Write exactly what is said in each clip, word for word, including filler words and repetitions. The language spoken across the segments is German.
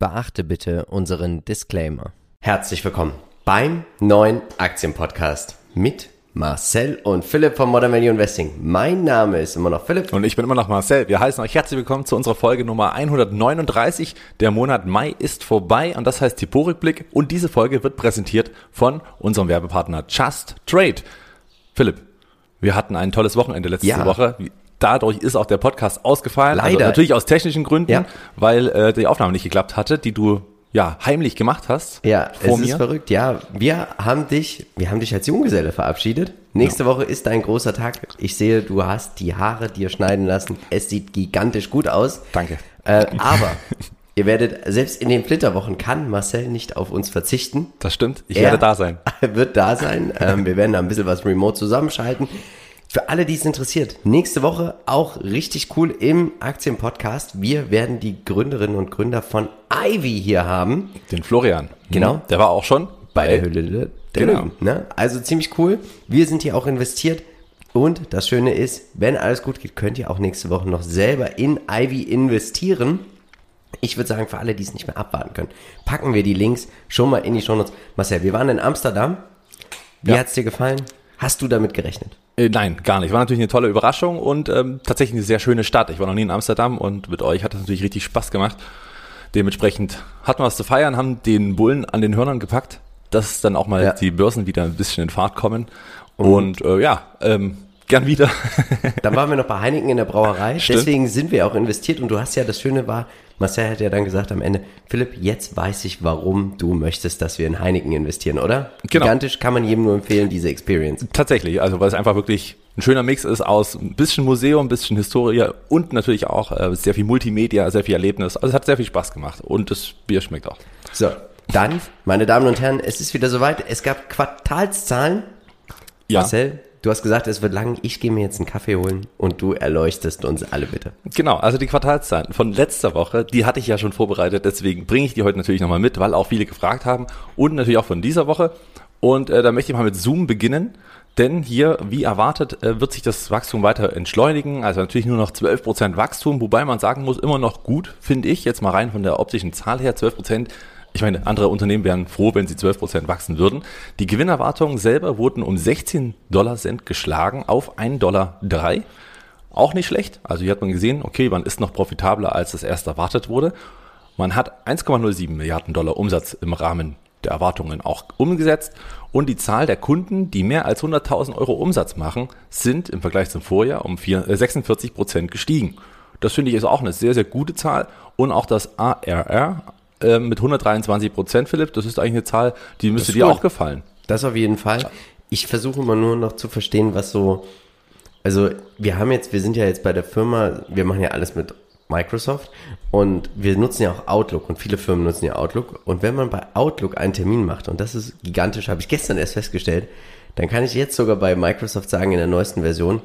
Beachte bitte unseren Disclaimer. Herzlich willkommen beim neuen Aktienpodcast mit Marcel und Philipp von Modern Value Investing. Mein Name ist immer noch Philipp. Und ich bin immer noch Marcel. Wir heißen euch herzlich willkommen zu unserer Folge Nummer hundertneununddreißig. Der Monat Mai ist vorbei und das heißt Typo-Rückblick. Und diese Folge wird präsentiert von unserem Werbepartner Just Trade. Philipp, wir hatten ein tolles Wochenende letzte ja. Woche. Dadurch ist auch der Podcast ausgefallen. Leider. Also natürlich aus technischen Gründen, ja. weil äh, die Aufnahme nicht geklappt hatte, die du ja heimlich gemacht hast. Ja, vor es mir. ist verrückt. Ja, wir haben dich, wir haben dich als Junggeselle verabschiedet. Nächste ja. Woche ist dein großer Tag. Ich sehe, du hast die Haare dir schneiden lassen. Es sieht gigantisch gut aus. Danke. Äh, aber ihr werdet, selbst in den Flitterwochen kann Marcel nicht auf uns verzichten. Das stimmt. Ich er werde da sein. wird da sein. Ähm, wir werden da ein bisschen was remote zusammenschalten. Für alle, die es interessiert, nächste Woche auch richtig cool im Aktienpodcast. Wir werden die Gründerinnen und Gründer von Ivy hier haben. Den Florian. Genau. Der war auch schon bei der Höhle der genau. Löwen. Ne? Also ziemlich cool. Wir sind hier auch investiert. Und das Schöne ist, wenn alles gut geht, könnt ihr auch nächste Woche noch selber in Ivy investieren. Ich würde sagen, für alle, die es nicht mehr abwarten können, packen wir die Links schon mal in die Shownotes. Marcel, wir waren in Amsterdam. Wie ja. hat's dir gefallen? Hast du damit gerechnet? Äh, nein, gar nicht. War natürlich eine tolle Überraschung und ähm, tatsächlich eine sehr schöne Stadt. Ich war noch nie in Amsterdam und mit euch hat das natürlich richtig Spaß gemacht. Dementsprechend hatten wir was zu feiern, haben den Bullen an den Hörnern gepackt, dass dann auch mal ja. die Börsen wieder ein bisschen in Fahrt kommen. Und, und äh, ja, ähm, gern wieder. Dann waren wir noch bei Heineken in der Brauerei. Stimmt. Deswegen sind wir auch investiert. Und du hast ja, das Schöne war, Marcel hat ja dann gesagt am Ende, Philipp, jetzt weiß ich, warum du möchtest, dass wir in Heineken investieren, oder? Genau. Gigantisch, kann man jedem nur empfehlen, diese Experience. Tatsächlich, also weil es einfach wirklich ein schöner Mix ist aus ein bisschen Museum, ein bisschen Historie und natürlich auch äh, sehr viel Multimedia, sehr viel Erlebnis. Also es hat sehr viel Spaß gemacht und das Bier schmeckt auch. So, dann, meine Damen und Herren, es ist wieder soweit. Es gab Quartalszahlen. Ja. Marcel, du hast gesagt, es wird lang. Ich gehe mir jetzt einen Kaffee holen und du erleuchtest uns alle bitte. Genau, also die Quartalszahlen von letzter Woche, die hatte ich ja schon vorbereitet, deswegen bringe ich die heute natürlich nochmal mit, weil auch viele gefragt haben und natürlich auch von dieser Woche. Und äh, da möchte ich mal mit Zoom beginnen, denn hier, wie erwartet, äh, wird sich das Wachstum weiter entschleunigen, also natürlich nur noch zwölf Prozent Wachstum, wobei man sagen muss, immer noch gut, finde ich, jetzt mal rein von der optischen Zahl her, zwölf Prozent. Ich meine, andere Unternehmen wären froh, wenn sie zwölf Prozent wachsen würden. Die Gewinnerwartungen selber wurden um sechzehn Dollar Cent geschlagen auf ein Komma drei Dollar. Auch nicht schlecht. Also hier hat man gesehen, okay, man ist noch profitabler, als das erst erwartet wurde. Man hat eins Komma null sieben Milliarden Dollar Umsatz im Rahmen der Erwartungen auch umgesetzt. Und die Zahl der Kunden, die mehr als hunderttausend Euro Umsatz machen, sind im Vergleich zum Vorjahr um sechsundvierzig Prozent gestiegen. Das finde ich ist auch eine sehr, sehr gute Zahl. Und auch das A R R mit hundertdreiundzwanzig Prozent, Philipp, das ist eigentlich eine Zahl, die müsste dir auch gefallen. Das auf jeden Fall. Ich versuche immer nur noch zu verstehen, was so, also wir haben jetzt, wir sind ja jetzt bei der Firma, wir machen ja alles mit Microsoft und wir nutzen ja auch Outlook und viele Firmen nutzen ja Outlook und wenn man bei Outlook einen Termin macht und das ist gigantisch, habe ich gestern erst festgestellt, dann kann ich jetzt sogar bei Microsoft sagen in der neuesten Version,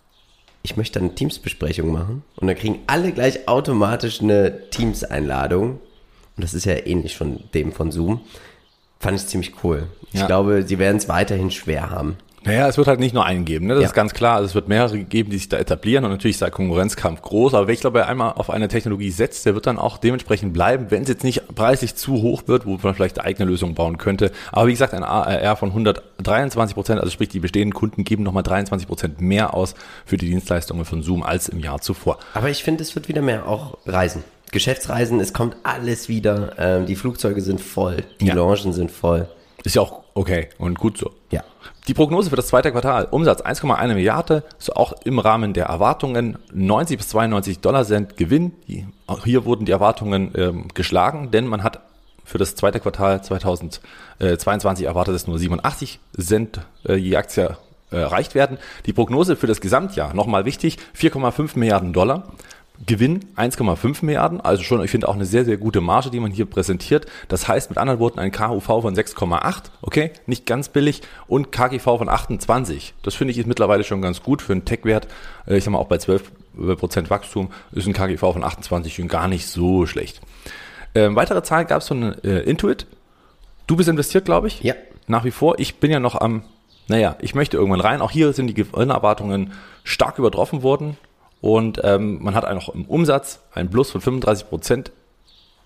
ich möchte eine Teams-Besprechung machen und dann kriegen alle gleich automatisch eine Teams-Einladung. Und das ist ja ähnlich von dem von Zoom, fand ich ziemlich cool. Ich ja. glaube, sie werden es weiterhin schwer haben. Naja, es wird halt nicht nur einen geben, ne? Das ja. ist ganz klar. Also es wird mehrere geben, die sich da etablieren und natürlich ist der Konkurrenzkampf groß. Aber wenn ich glaube, wer einmal auf eine Technologie setzt, der wird dann auch dementsprechend bleiben, wenn es jetzt nicht preislich zu hoch wird, wo man vielleicht eine eigene Lösung bauen könnte. Aber wie gesagt, ein A R R von hundertdreiundzwanzig Prozent, also sprich die bestehenden Kunden geben nochmal dreiundzwanzig Prozent mehr aus für die Dienstleistungen von Zoom als im Jahr zuvor. Aber ich finde, es wird wieder mehr auch Reisen. Geschäftsreisen, es kommt alles wieder, ähm, die Flugzeuge sind voll, die ja. Loungen sind voll. Ist ja auch okay und gut so. Ja. Die Prognose für das zweite Quartal, Umsatz eins Komma eins Milliarde, ist auch im Rahmen der Erwartungen, neunzig bis zweiundneunzig Dollar Cent Gewinn. Auch hier wurden die Erwartungen ähm, geschlagen, denn man hat für das zweite Quartal zweitausendzweiundzwanzig erwartet, dass nur siebenundachtzig Cent äh, je Aktie äh, erreicht werden. Die Prognose für das Gesamtjahr, nochmal wichtig, vier Komma fünf Milliarden Dollar. Gewinn eins Komma fünf Milliarden, also schon, ich finde auch eine sehr, sehr gute Marge, die man hier präsentiert. Das heißt mit anderen Worten ein K U V von sechs Komma acht, okay, nicht ganz billig und K G V von achtundzwanzig. Das finde ich ist mittlerweile schon ganz gut für einen Tech-Wert. Ich sag mal auch bei zwölf Prozent Wachstum ist ein K G V von achtundzwanzig schon gar nicht so schlecht. Ähm, weitere Zahlen gab es von äh, Intuit. Du bist investiert, glaube ich. Ja. Nach wie vor. Ich bin ja noch am, naja, ich möchte irgendwann rein. Auch hier sind die Gewinnerwartungen stark übertroffen worden. Und ähm, man hat auch im Umsatz einen Plus von fünfunddreißig Prozent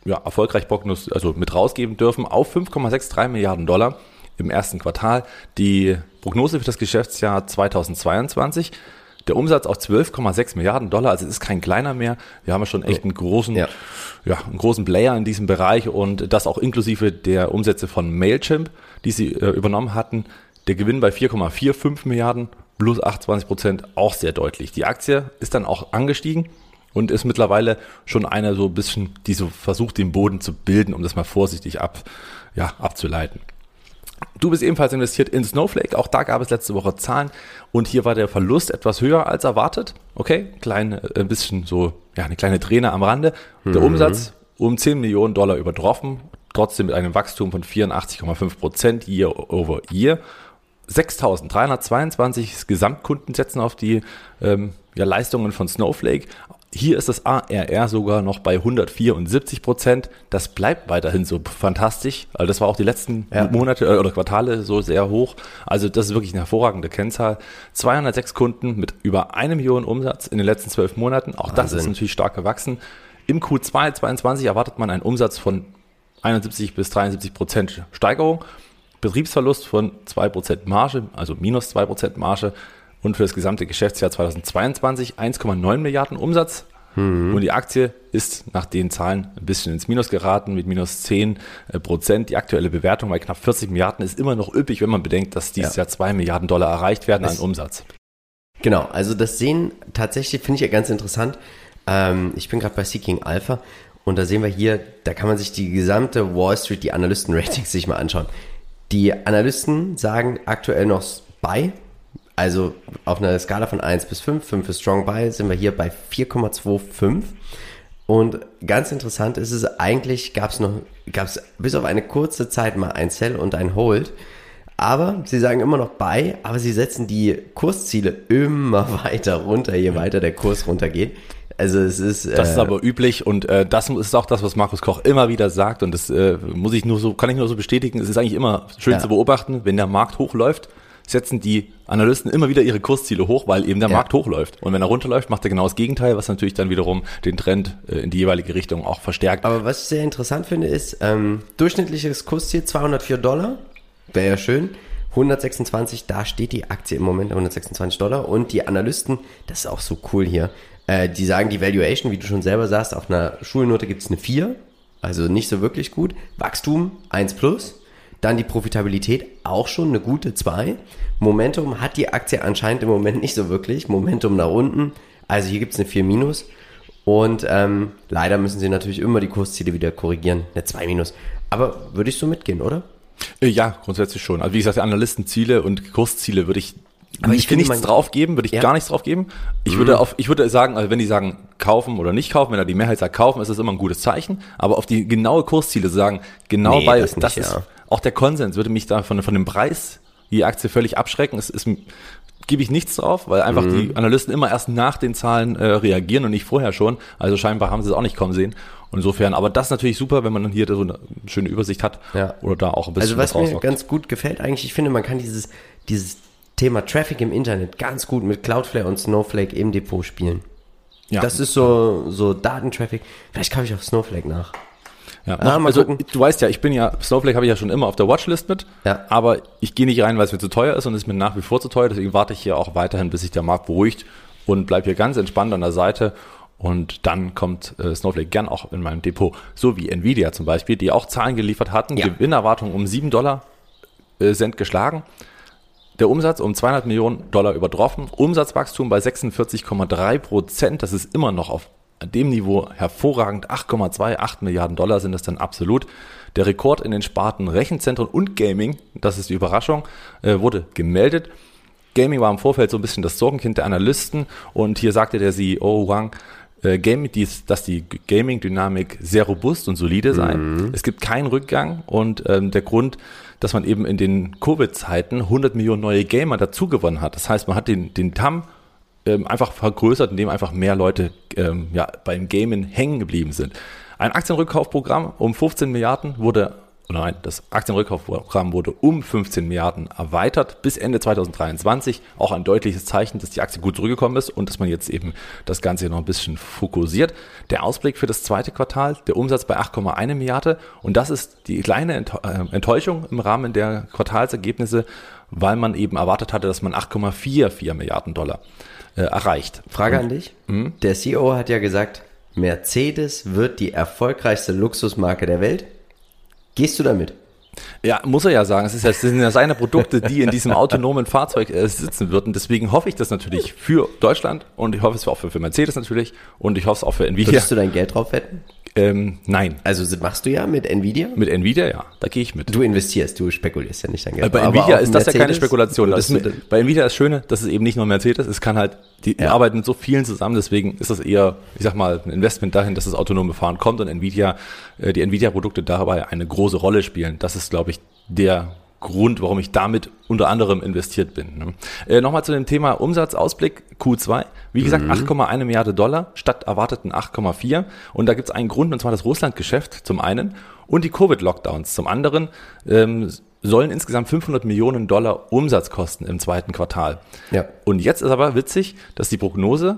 ja, erfolgreich Prognos, also mit rausgeben dürfen, auf fünf Komma dreiundsechzig Milliarden Dollar im ersten Quartal. Die Prognose für das Geschäftsjahr zweitausendzweiundzwanzig, der Umsatz auf zwölf Komma sechs Milliarden Dollar, also es ist kein kleiner mehr. Wir haben ja schon echt einen großen, ja. Ja, einen großen Player in diesem Bereich und das auch inklusive der Umsätze von Mailchimp, die sie äh, übernommen hatten. Der Gewinn bei vier Komma fünfundvierzig Milliarden plus achtundzwanzig Prozent, auch sehr deutlich. Die Aktie ist dann auch angestiegen und ist mittlerweile schon eine so ein bisschen, die so versucht, den Boden zu bilden, um das mal vorsichtig ab, ja, abzuleiten. Du bist ebenfalls investiert in Snowflake, auch da gab es letzte Woche Zahlen und hier war der Verlust etwas höher als erwartet. Okay, klein, ein bisschen so, ja, eine kleine Träne am Rande. Der mhm. Umsatz um zehn Millionen Dollar übertroffen, trotzdem mit einem Wachstum von vierundachtzig Komma fünf Prozent year over year. sechstausenddreihundertzweiundzwanzig Gesamtkunden setzen auf die ähm, ja, Leistungen von Snowflake. Hier ist das A R R sogar noch bei hundertvierundsiebzig Prozent. Das bleibt weiterhin so fantastisch. Also das war auch die letzten ja. Monate äh, oder Quartale so sehr hoch. Also das ist wirklich eine hervorragende Kennzahl. zweihundertsechs Kunden mit über eine Million Umsatz in den letzten zwölf Monaten. Auch Wahnsinn. Das ist natürlich stark gewachsen. Im Q zwei zweiundzwanzig erwartet man einen Umsatz von einundsiebzig bis dreiundsiebzig Prozent Steigerung. Betriebsverlust von zwei Prozent Marge, also minus zwei Prozent Marge. Und für das gesamte Geschäftsjahr zweitausendzweiundzwanzig eins Komma neun Milliarden Umsatz. Mhm. Und die Aktie ist nach den Zahlen ein bisschen ins Minus geraten mit minus zehn Prozent. Die aktuelle Bewertung bei knapp vierzig Milliarden ist immer noch üppig, wenn man bedenkt, dass dieses ja. Jahr zwei Milliarden Dollar erreicht werden an Umsatz. Genau, also das sehen tatsächlich, finde ich ja ganz interessant. Ähm, ich bin gerade bei Seeking Alpha und da sehen wir hier, da kann man sich die gesamte Wall Street, die Analysten-Ratings sich mal anschauen. Die Analysten sagen aktuell noch Buy. Also auf einer Skala von eins bis fünf, fünf ist Strong Buy, sind wir hier bei vier Komma fünfundzwanzig. Und ganz interessant ist es, eigentlich gab es noch, gab es bis auf eine kurze Zeit mal ein Sell und ein Hold. Aber sie sagen immer noch Buy, aber sie setzen die Kursziele immer weiter runter, je weiter der Kurs runtergeht. Also es ist... Das äh, ist aber üblich und äh, das ist auch das, was Markus Koch immer wieder sagt und das äh, muss ich nur so, kann ich nur so bestätigen. Es ist eigentlich immer schön ja. zu beobachten, wenn der Markt hochläuft, setzen die Analysten immer wieder ihre Kursziele hoch, weil eben der ja. Markt hochläuft. Und wenn er runterläuft, macht er genau das Gegenteil, was natürlich dann wiederum den Trend äh, in die jeweilige Richtung auch verstärkt. Aber was ich sehr interessant finde, ist, ähm, durchschnittliches Kursziel zweihundertvier Dollar, wäre ja schön, hundertsechsundzwanzig, da steht die Aktie im Moment, hundertsechsundzwanzig Dollar und die Analysten, das ist auch so cool hier, äh, die sagen, die Valuation, wie du schon selber sagst, auf einer Schulnote gibt es eine vier, also nicht so wirklich gut, Wachstum eins plus, dann die Profitabilität auch schon eine gute zwei. Momentum hat die Aktie anscheinend im Moment nicht so wirklich. Momentum nach unten. Also hier gibt es eine vier minus. Und ähm, leider müssen sie natürlich immer die Kursziele wieder korrigieren. Eine zwei minus. Aber würde ich so mitgehen, oder? Ja, grundsätzlich schon. Also wie gesagt, Analystenziele und Kursziele würde ich Aber ich nichts man, drauf geben, würde ich ja. gar nichts drauf geben. Ich mhm. würde auf, ich würde sagen, also wenn die sagen kaufen oder nicht kaufen, wenn da die Mehrheit sagt kaufen, ist das immer ein gutes Zeichen. Aber auf die genaue Kursziele zu sagen, genau nee, bei, das, nicht, das ist ja. auch der Konsens, würde mich da von, von dem Preis die Aktie völlig abschrecken. Es ist, gebe ich nichts drauf, weil einfach mhm. die Analysten immer erst nach den Zahlen äh, reagieren und nicht vorher schon. Also scheinbar haben sie es auch nicht kommen sehen. Und insofern, aber das ist natürlich super, wenn man dann hier so eine schöne Übersicht hat ja. oder da auch ein bisschen was was Also was mir ganz gut gefällt eigentlich, ich finde, man kann dieses, dieses Thema Traffic im Internet ganz gut mit Cloudflare und Snowflake im Depot spielen. Ja. Das ist so, so Datentraffic. Vielleicht kaufe ich auf Snowflake nach. Ja, ah, mal also gucken. Du weißt ja, ich bin ja, Snowflake habe ich ja schon immer auf der Watchlist mit, ja. aber ich gehe nicht rein, weil es mir zu teuer ist und es ist mir nach wie vor zu teuer, deswegen warte ich hier auch weiterhin, bis sich der Markt beruhigt und bleibe hier ganz entspannt an der Seite und dann kommt äh, Snowflake gern auch in meinem Depot, so wie Nvidia zum Beispiel, die auch Zahlen geliefert hatten, ja. Gewinnerwartung um sieben Dollar äh, Cent geschlagen, der Umsatz um zweihundert Millionen Dollar übertroffen, Umsatzwachstum bei sechsundvierzig Komma drei Prozent, das ist immer noch auf dem Niveau hervorragend, acht Komma achtundzwanzig Milliarden Dollar sind das dann absolut. Der Rekord in den Sparten Rechenzentren und Gaming, das ist die Überraschung, äh, wurde gemeldet. Gaming war im Vorfeld so ein bisschen das Sorgenkind der Analysten und hier sagte der C E O Wang, äh, Gaming, dies, dass die Gaming-Dynamik sehr robust und solide sei. Mhm. Es gibt keinen Rückgang und ähm, der Grund, dass man eben in den Covid-Zeiten hundert Millionen neue Gamer dazugewonnen hat. Das heißt, man hat den, den T A M ähm, einfach vergrößert, indem einfach mehr Leute ähm, ja, beim Gamen hängen geblieben sind. Ein Aktienrückkaufprogramm um fünfzehn Milliarden wurde Nein, das Aktienrückkaufprogramm wurde um fünfzehn Milliarden erweitert bis Ende zweitausenddreiundzwanzig. Auch ein deutliches Zeichen, dass die Aktie gut zurückgekommen ist und dass man jetzt eben das Ganze noch ein bisschen fokussiert. Der Ausblick für das zweite Quartal, der Umsatz bei acht Komma eins Milliarden. Und das ist die kleine Enttäuschung im Rahmen der Quartalsergebnisse, weil man eben erwartet hatte, dass man acht Komma vierundvierzig Milliarden Dollar äh, erreicht. Frage und, an dich. Mh? Der C E O hat ja gesagt, Mercedes wird die erfolgreichste Luxusmarke der Welt. Gehst du damit? Ja, muss er ja sagen. Es ist ja, es sind ja seine Produkte, die in diesem autonomen Fahrzeug äh, sitzen würden. Deswegen hoffe ich das natürlich für Deutschland und ich hoffe es auch für, für Mercedes natürlich und ich hoffe es auch für Nvidia. Würdest du dein Geld drauf wetten? Ähm, nein. Also machst du ja mit Nvidia? Mit Nvidia, ja. Da gehe ich mit. Du investierst, du spekulierst ja nicht dein Geld. Äh, bei Aber Nvidia auf ist das Mercedes, ja keine Spekulation. Das würdest ist, bei Nvidia ist das Schöne, dass es eben nicht nur Mercedes, es kann halt, die Ja. arbeiten mit so vielen zusammen, deswegen ist das eher, ich sag mal, ein Investment dahin, dass das autonome Fahren kommt und Nvidia, äh, die Nvidia-Produkte dabei eine große Rolle spielen. Das ist, glaube ich, der Grund, warum ich damit unter anderem investiert bin. Ne? Äh, Nochmal zu dem Thema Umsatzausblick Q zwei. Wie gesagt, mhm. acht Komma eins Milliarden Dollar statt erwarteten acht Komma vier. Und da gibt es einen Grund, und zwar das Russland-Geschäft zum einen und die Covid-Lockdowns zum anderen. Ähm, sollen insgesamt fünfhundert Millionen Dollar Umsatz kosten im zweiten Quartal. Ja. Und jetzt ist aber witzig, dass die Prognose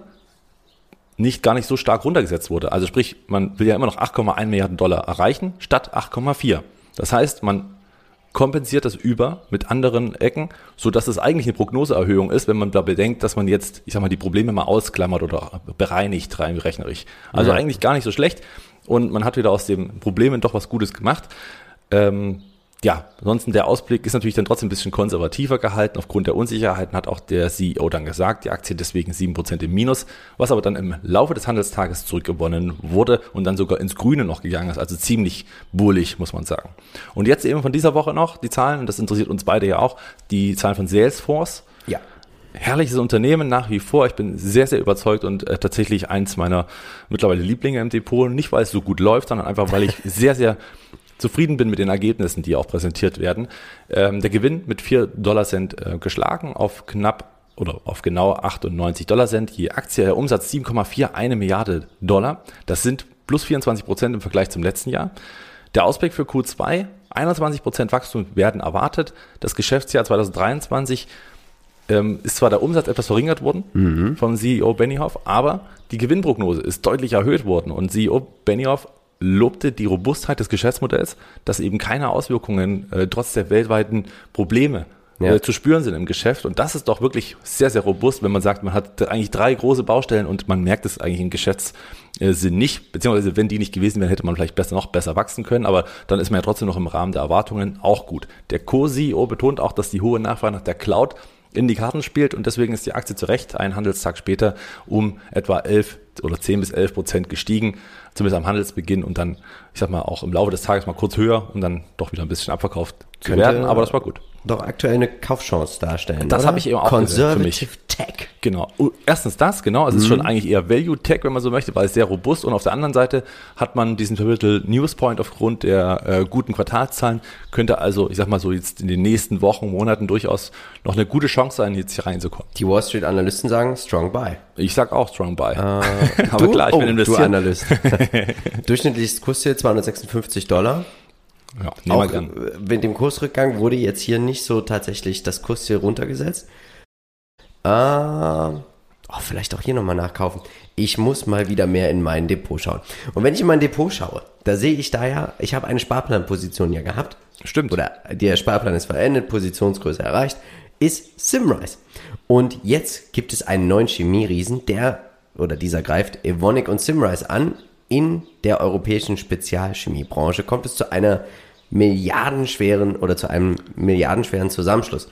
nicht gar nicht so stark runtergesetzt wurde. Also sprich, man will ja immer noch acht Komma eins Milliarden Dollar erreichen statt acht Komma vier. Das heißt, man kompensiert das über mit anderen Ecken, so dass es eigentlich eine Prognoseerhöhung ist, wenn man da bedenkt, dass man jetzt, ich sag mal, die Probleme mal ausklammert oder bereinigt rein rechnerisch. Also Ja. eigentlich gar nicht so schlecht und man hat wieder aus den Problemen doch was Gutes gemacht. Ähm, ja, ansonsten der Ausblick ist natürlich dann trotzdem ein bisschen konservativer gehalten. Aufgrund der Unsicherheiten hat auch der C E O dann gesagt, die Aktie deswegen sieben Prozent im Minus, was aber dann im Laufe des Handelstages zurückgewonnen wurde und dann sogar ins Grüne noch gegangen ist. Also ziemlich bullig, muss man sagen. Und jetzt eben von dieser Woche noch die Zahlen, und das interessiert uns beide ja auch, die Zahlen von Salesforce. Ja. Herrliches Unternehmen nach wie vor. Ich bin sehr, sehr überzeugt und äh, tatsächlich eins meiner mittlerweile Lieblinge im Depot. Nicht, weil es so gut läuft, sondern einfach, weil ich sehr, sehr zufrieden bin mit den Ergebnissen, die auch präsentiert werden. Ähm, der Gewinn mit vier Dollar Cent äh, geschlagen auf knapp oder auf genau achtundneunzig Dollar Cent je Aktie. Der Umsatz sieben Komma einundvierzig Milliarden Dollar. Das sind plus vierundzwanzig Prozent im Vergleich zum letzten Jahr. Der Ausblick für Q zwei, einundzwanzig Prozent Wachstum werden erwartet. Das Geschäftsjahr zweitausenddreiundzwanzig ähm, ist zwar der Umsatz etwas verringert worden mhm. vom C E O Benioff, aber die Gewinnprognose ist deutlich erhöht worden und C E O Benioff lobte die Robustheit des Geschäftsmodells, dass eben keine Auswirkungen äh, trotz der weltweiten Probleme ja. äh, zu spüren sind im Geschäft. Und das ist doch wirklich sehr, sehr robust, wenn man sagt, man hat eigentlich drei große Baustellen und man merkt es eigentlich im Geschäftssinn nicht, beziehungsweise wenn die nicht gewesen wären, hätte man vielleicht besser noch besser wachsen können, aber dann ist man ja trotzdem noch im Rahmen der Erwartungen auch gut. Der Co-C E O betont auch, dass die hohe Nachfrage nach der Cloud in die Karten spielt und deswegen ist die Aktie zu Recht einen Handelstag später um etwa elf oder zehn bis elf Prozent gestiegen, zumindest am Handelsbeginn und dann, ich sag mal, auch im Laufe des Tages mal kurz höher und dann doch wieder ein bisschen abverkauft zu Könnte werden, aber das war gut. Doch aktuell eine Kaufchance darstellen. Das habe ich eben auch Conservative für mich. Tech. Genau. Erstens das, genau. Es ist schon eigentlich eher Value Tech, wenn man so möchte, weil es sehr robust und auf der anderen Seite hat man diesen Pivotal Newspoint aufgrund der äh, guten Quartalszahlen, könnte also, ich sag mal so jetzt in den nächsten Wochen, Monaten durchaus noch eine gute Chance sein, jetzt hier reinzukommen. Die Wall Street Analysten sagen Strong Buy. Ich sag auch Strong Buy. Äh, Aber du? klar, ich oh, bin investiert. Du Analyst. Durchschnittliches Kursziel zweihundertsechsundfünfzig Dollar. Ja, auch mit dem Kursrückgang wurde jetzt hier nicht so tatsächlich das Kursziel runtergesetzt. Äh, oh, vielleicht auch hier nochmal nachkaufen. Ich muss mal wieder mehr in mein Depot schauen. Und wenn ich in mein Depot schaue, da sehe ich da ja, ich habe eine Sparplanposition ja gehabt. Stimmt. Oder der Sparplan ist verendet, Positionsgröße erreicht, ist Symrise. Und jetzt gibt es einen neuen Chemieriesen, der, oder dieser greift Evonik und Symrise an. In der europäischen Spezialchemiebranche kommt es zu einer milliardenschweren oder zu einem milliardenschweren Zusammenschluss.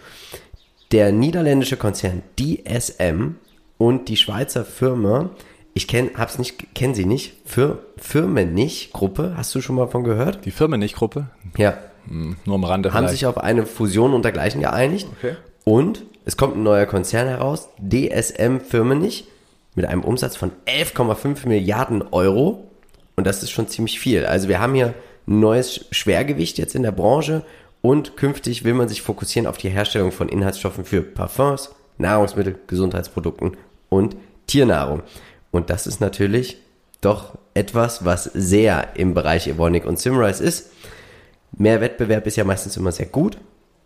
Der niederländische Konzern D S M und die Schweizer Firma, ich kenne hab's nicht, kenne sie nicht, für Firmen nicht Gruppe, hast du schon mal von gehört? Die Firmen nicht Gruppe? Ja. Hm, nur am Rande Haben vielleicht. sich auf eine Fusion und dergleichen geeinigt. Okay. Und es kommt ein neuer Konzern heraus, D S M Firmenich, mit einem Umsatz von elf Komma fünf Milliarden Euro. Und das ist schon ziemlich viel. Also wir haben hier ein neues Schwergewicht jetzt in der Branche und künftig will man sich fokussieren auf die Herstellung von Inhaltsstoffen für Parfums, Nahrungsmittel, Gesundheitsprodukten und Tiernahrung. Und das ist natürlich doch etwas, was sehr im Bereich Evonik und Symrise ist. Mehr Wettbewerb ist ja meistens immer sehr gut,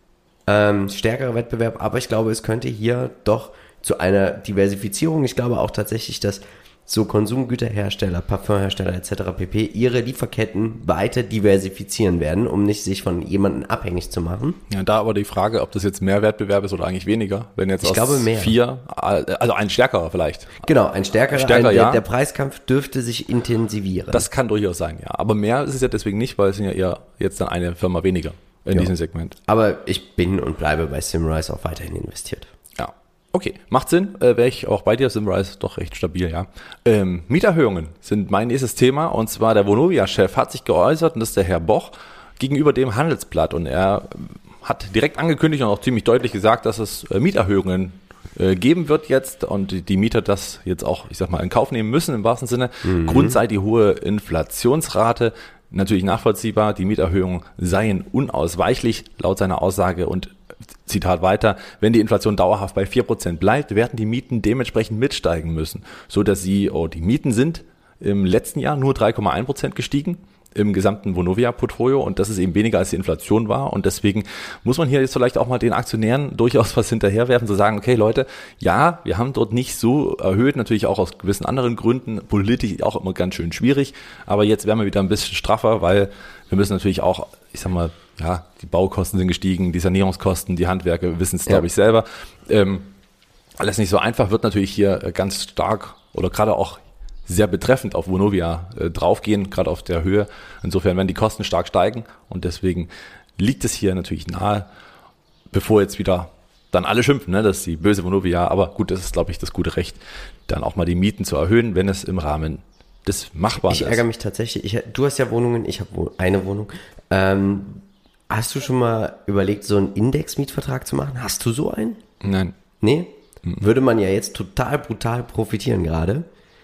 ähm, stärkerer Wettbewerb, aber ich glaube, es könnte hier doch zu einer Diversifizierung, ich glaube auch tatsächlich, dass so Konsumgüterhersteller, Parfümhersteller et cetera pp. Ihre Lieferketten weiter diversifizieren werden, um nicht sich von jemandem abhängig zu machen. Ja, da aber die Frage, ob das jetzt mehr Wettbewerb ist oder eigentlich weniger. Wenn jetzt ich aus glaube mehr. vier, also ein stärkerer vielleicht. Genau, ein stärkerer, Stärker, ein, ja. der, der Preiskampf dürfte sich intensivieren. Das kann durchaus sein, ja. Aber mehr ist es ja deswegen nicht, weil es sind ja eher jetzt dann eine Firma weniger in ja. diesem Segment. Aber ich bin und bleibe bei Symrise auch weiterhin investiert. Ja. Okay, macht Sinn, äh, wäre ich auch bei dir, Symrise, doch recht stabil, ja. Ähm, Mieterhöhungen sind mein nächstes Thema, und zwar der Vonovia-Chef hat sich geäußert, und das ist der Herr Boch, gegenüber dem Handelsblatt, und er hat direkt angekündigt und auch ziemlich deutlich gesagt, dass es äh, Mieterhöhungen äh, geben wird jetzt, und die, die Mieter das jetzt auch, ich sag mal, in Kauf nehmen müssen im wahrsten Sinne. Mhm. Grund sei die hohe Inflationsrate, natürlich nachvollziehbar, die Mieterhöhungen seien unausweichlich, laut seiner Aussage, und Zitat weiter, wenn die Inflation dauerhaft bei vier Prozent bleibt, werden die Mieten dementsprechend mitsteigen müssen, so dass sie, oh, die Mieten sind im letzten Jahr nur drei Komma eins Prozent gestiegen im gesamten Vonovia-Portfolio, und das ist eben weniger als die Inflation war, und deswegen muss man hier jetzt vielleicht auch mal den Aktionären durchaus was hinterherwerfen, zu sagen, okay Leute, ja, wir haben dort nicht so erhöht, natürlich auch aus gewissen anderen Gründen, politisch auch immer ganz schön schwierig, aber jetzt werden wir wieder ein bisschen straffer, weil wir müssen natürlich auch, ich sag mal, ja, die Baukosten sind gestiegen, die Sanierungskosten, die Handwerker wissen es, glaube ich, selber. Ähm, alles nicht so einfach, wird natürlich hier ganz stark oder gerade auch sehr betreffend auf Vonovia äh, draufgehen, gerade auf der Höhe. Insofern werden die Kosten stark steigen, und deswegen liegt es hier natürlich nahe, bevor jetzt wieder dann alle schimpfen, ne, dass die böse Vonovia, aber gut, das ist, glaube ich, das gute Recht, dann auch mal die Mieten zu erhöhen, wenn es im Rahmen des Machbaren ist. Ich ärgere mich tatsächlich, ich, du hast ja Wohnungen, ich habe eine Wohnung. Ähm, hast du schon mal überlegt, so einen Index-Mietvertrag zu machen? Hast du so einen? Nein. Nee? Mhm. Würde man ja jetzt total brutal profitieren gerade.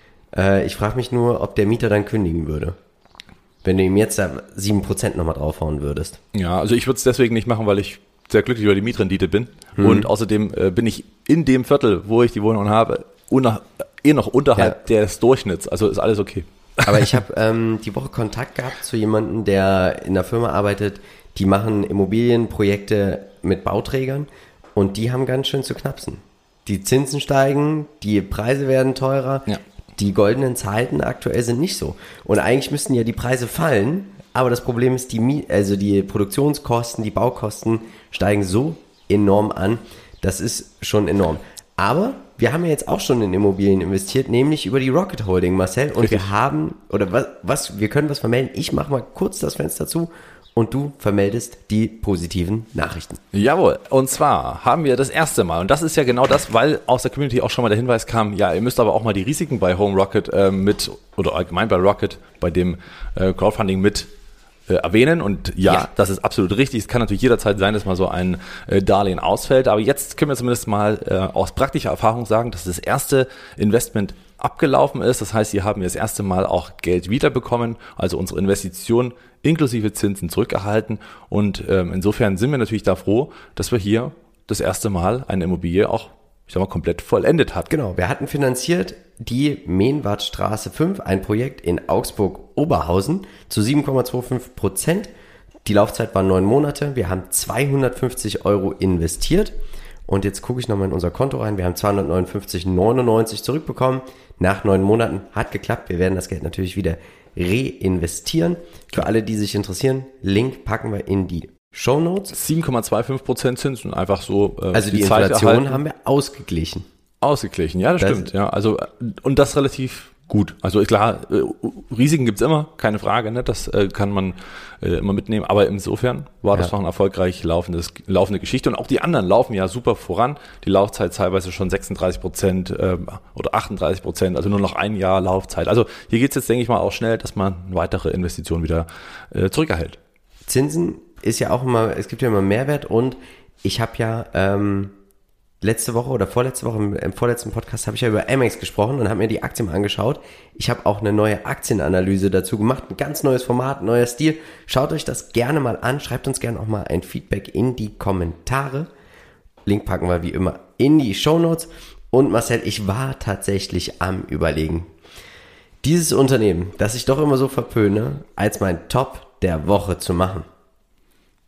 Äh, ich frage mich nur, ob der Mieter dann kündigen würde, wenn du ihm jetzt da sieben Prozent nochmal draufhauen würdest. Ja, also ich würde es deswegen nicht machen, weil ich sehr glücklich über die Mietrendite bin. Mhm. Und außerdem äh, bin ich in dem Viertel, wo ich die Wohnung habe, unter, eh noch unterhalb ja. des Durchschnitts. Also ist alles okay. Aber ich habe ähm, die Woche Kontakt gehabt zu jemandem, der in einer Firma arbeitet, die machen Immobilienprojekte mit Bauträgern, und die haben ganz schön zu knapsen. Die Zinsen steigen, die Preise werden teurer, ja. Die goldenen Zeiten aktuell sind nicht so. Und eigentlich müssten ja die Preise fallen, aber das Problem ist, die Mie- also die Produktionskosten, die Baukosten steigen so enorm an, das ist schon enorm. Aber wir haben ja jetzt auch schon in Immobilien investiert, nämlich über die Rocket Holding, Marcel, und Richtig. wir haben, oder was, was, wir können was vermelden. Ich mache mal kurz das Fenster zu, und du vermeldest die positiven Nachrichten. Jawohl, und zwar haben wir das erste Mal, und das ist ja genau das, weil aus der Community auch schon mal der Hinweis kam, ja, ihr müsst aber auch mal die Risiken bei Home Rocket äh, mit, oder allgemein bei Rocket, bei dem äh, Crowdfunding mit äh, erwähnen, und ja, ja, das ist absolut richtig. Es kann natürlich jederzeit sein, dass mal so ein äh, Darlehen ausfällt, aber jetzt können wir zumindest mal äh, aus praktischer Erfahrung sagen, dass das erste Investment abgelaufen ist. Das heißt, sie haben das erste Mal auch Geld wiederbekommen, also unsere Investition inklusive Zinsen zurückerhalten, und ähm, insofern sind wir natürlich da froh, dass wir hier das erste Mal eine Immobilie auch, ich sag mal, komplett vollendet hatten. Genau, wir hatten finanziert die Mehnwartstraße fünf, ein Projekt in Augsburg-Oberhausen zu sieben Komma fünfundzwanzig Prozent. Die Laufzeit war neun Monate, wir haben zweihundertfünfzig Euro investiert, und jetzt gucke ich nochmal in unser Konto rein, wir haben zweihundertneunundfünfzig Euro neunundneunzig zurückbekommen, nach neun Monaten, hat geklappt, wir werden das Geld natürlich wieder reinvestieren. Für alle, die sich interessieren, Link packen wir in die Shownotes. sieben Komma fünfundzwanzig Prozent Zinsen, einfach so. Äh, also die, die Inflation haben wir ausgeglichen. Ausgeglichen, ja, das, das stimmt. Ja, also und das relativ gut. Also klar, äh, Risiken gibt's immer, keine Frage, ne? Das äh, kann man äh, immer mitnehmen. Aber insofern war das ja. doch eine erfolgreich laufendes, laufende Geschichte. Und auch die anderen laufen ja super voran. Die Laufzeit teilweise schon sechsunddreißig Prozent äh, oder achtunddreißig Prozent, also nur noch ein Jahr Laufzeit. Also hier geht's jetzt, denke ich mal, auch schnell, dass man weitere Investitionen wieder äh, zurückerhält. Zinsen ist ja auch immer, es gibt ja immer Mehrwert, und ich habe ja ähm, letzte Woche oder vorletzte Woche im, im vorletzten Podcast habe ich ja über Amex gesprochen und habe mir die Aktien mal angeschaut. Ich habe auch eine neue Aktienanalyse dazu gemacht, ein ganz neues Format, neuer Stil. Schaut euch das gerne mal an, schreibt uns gerne auch mal ein Feedback in die Kommentare. Link packen wir wie immer in die Shownotes. Und Marcel, ich war tatsächlich am Überlegen, dieses Unternehmen, das ich doch immer so verpöne, als mein Top der Woche zu machen.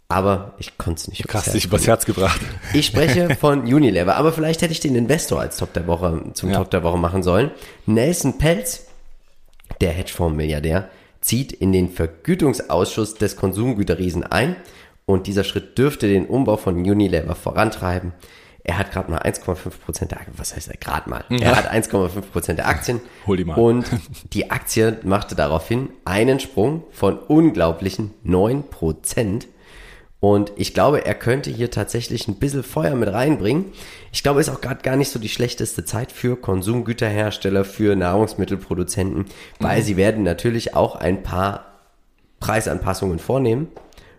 Aber ich konnte es nicht. Krass, dich übers Herz gebracht. Ich spreche von Unilever, aber vielleicht hätte ich den Investor als Top der Woche zum ja. Top der Woche machen sollen. Nelson Peltz, der Hedgefonds-Milliardär, zieht in den Vergütungsausschuss des Konsumgüterriesen ein und dieser Schritt dürfte den Umbau von Unilever vorantreiben. Er hat gerade mal eins Komma fünf Prozent der Aktien. Was heißt er gerade mal? Ja. Er hat eins Komma fünf Prozent der Aktien. Hol die mal. Und die Aktie machte daraufhin einen Sprung von unglaublichen neun Prozent. Und ich glaube, er könnte hier tatsächlich ein bisschen Feuer mit reinbringen. Ich glaube, es ist auch gerade gar nicht so die schlechteste Zeit für Konsumgüterhersteller, für Nahrungsmittelproduzenten, weil mhm. sie werden natürlich auch ein paar Preisanpassungen vornehmen.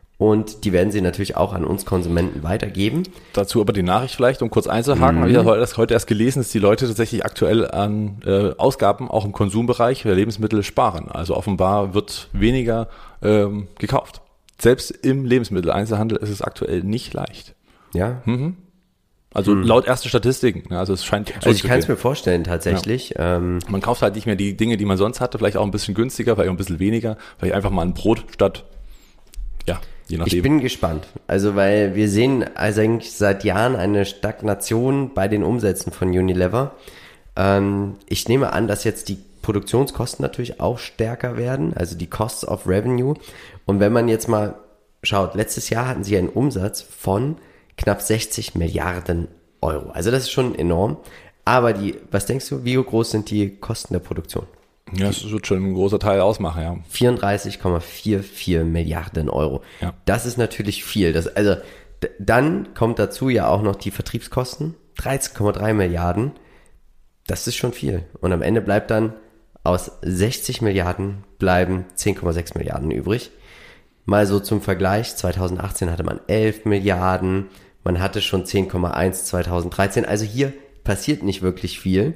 Und die werden sie natürlich auch an uns Konsumenten weitergeben. Dazu aber die Nachricht vielleicht, um kurz einzuhaken, mhm. habe ich ja heute, heute erst gelesen, dass die Leute tatsächlich aktuell an äh, Ausgaben auch im Konsumbereich für Lebensmittel sparen. Also offenbar wird weniger ähm, gekauft. Selbst im Lebensmitteleinzelhandel ist es aktuell nicht leicht. Ja. Mhm. Also mhm. laut ersten Statistiken. Also es scheint. Also ich kann es mir vorstellen tatsächlich. Ja. Ähm, man kauft halt nicht mehr die Dinge, die man sonst hatte, vielleicht auch ein bisschen günstiger, vielleicht auch ein bisschen weniger, vielleicht einfach mal ein Brot statt. Ja, je nachdem. Ich bin gespannt. Also weil wir sehen also eigentlich seit Jahren eine Stagnation bei den Umsätzen von Unilever. Ähm, ich nehme an, dass jetzt die Produktionskosten natürlich auch stärker werden, also die Costs of Revenue. Und wenn man jetzt mal schaut, letztes Jahr hatten sie einen Umsatz von knapp sechzig Milliarden Euro. Also das ist schon enorm. Aber die, was denkst du, wie groß sind die Kosten der Produktion? Ja, das wird schon ein großer Teil ausmachen, ja. vierunddreißig Komma vierundvierzig Milliarden Euro. Ja. Das ist natürlich viel. Das, also d- dann kommt dazu ja auch noch die Vertriebskosten, dreizehn Komma drei Milliarden. Das ist schon viel. Und am Ende bleibt dann aus sechzig Milliarden bleiben zehn Komma sechs Milliarden übrig. Mal so zum Vergleich, zweitausendachtzehn hatte man elf Milliarden, man hatte schon zehn Komma eins zweitausenddreizehn, also hier passiert nicht wirklich viel.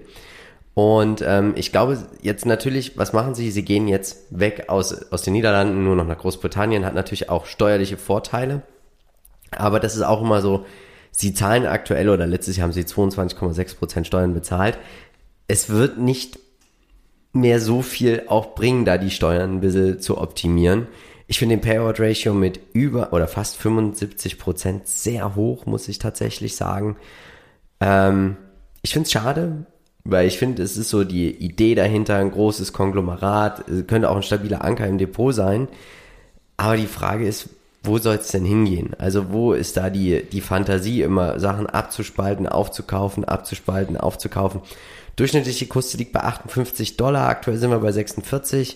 Und ähm, ich glaube jetzt natürlich, was machen sie? Sie gehen jetzt weg aus, aus den Niederlanden, nur noch nach Großbritannien, hat natürlich auch steuerliche Vorteile. Aber das ist auch immer so, sie zahlen aktuell oder letztes Jahr haben sie zweiundzwanzig Komma sechs Prozent Steuern bezahlt. Es wird nicht mehr so viel auch bringen, da die Steuern ein bisschen zu optimieren. Ich finde den Payout-Ratio mit über oder fast fünfundsiebzig Prozent sehr hoch, muss ich tatsächlich sagen. Ähm, ich finde es schade, weil ich finde, es ist so die Idee dahinter, ein großes Konglomerat, könnte auch ein stabiler Anker im Depot sein. Aber die Frage ist, wo soll es denn hingehen? Also wo ist da die, die Fantasie, immer Sachen abzuspalten, aufzukaufen, abzuspalten, aufzukaufen? Durchschnittliche Kosten liegt bei achtundfünfzig Dollar, aktuell sind wir bei sechsundvierzig.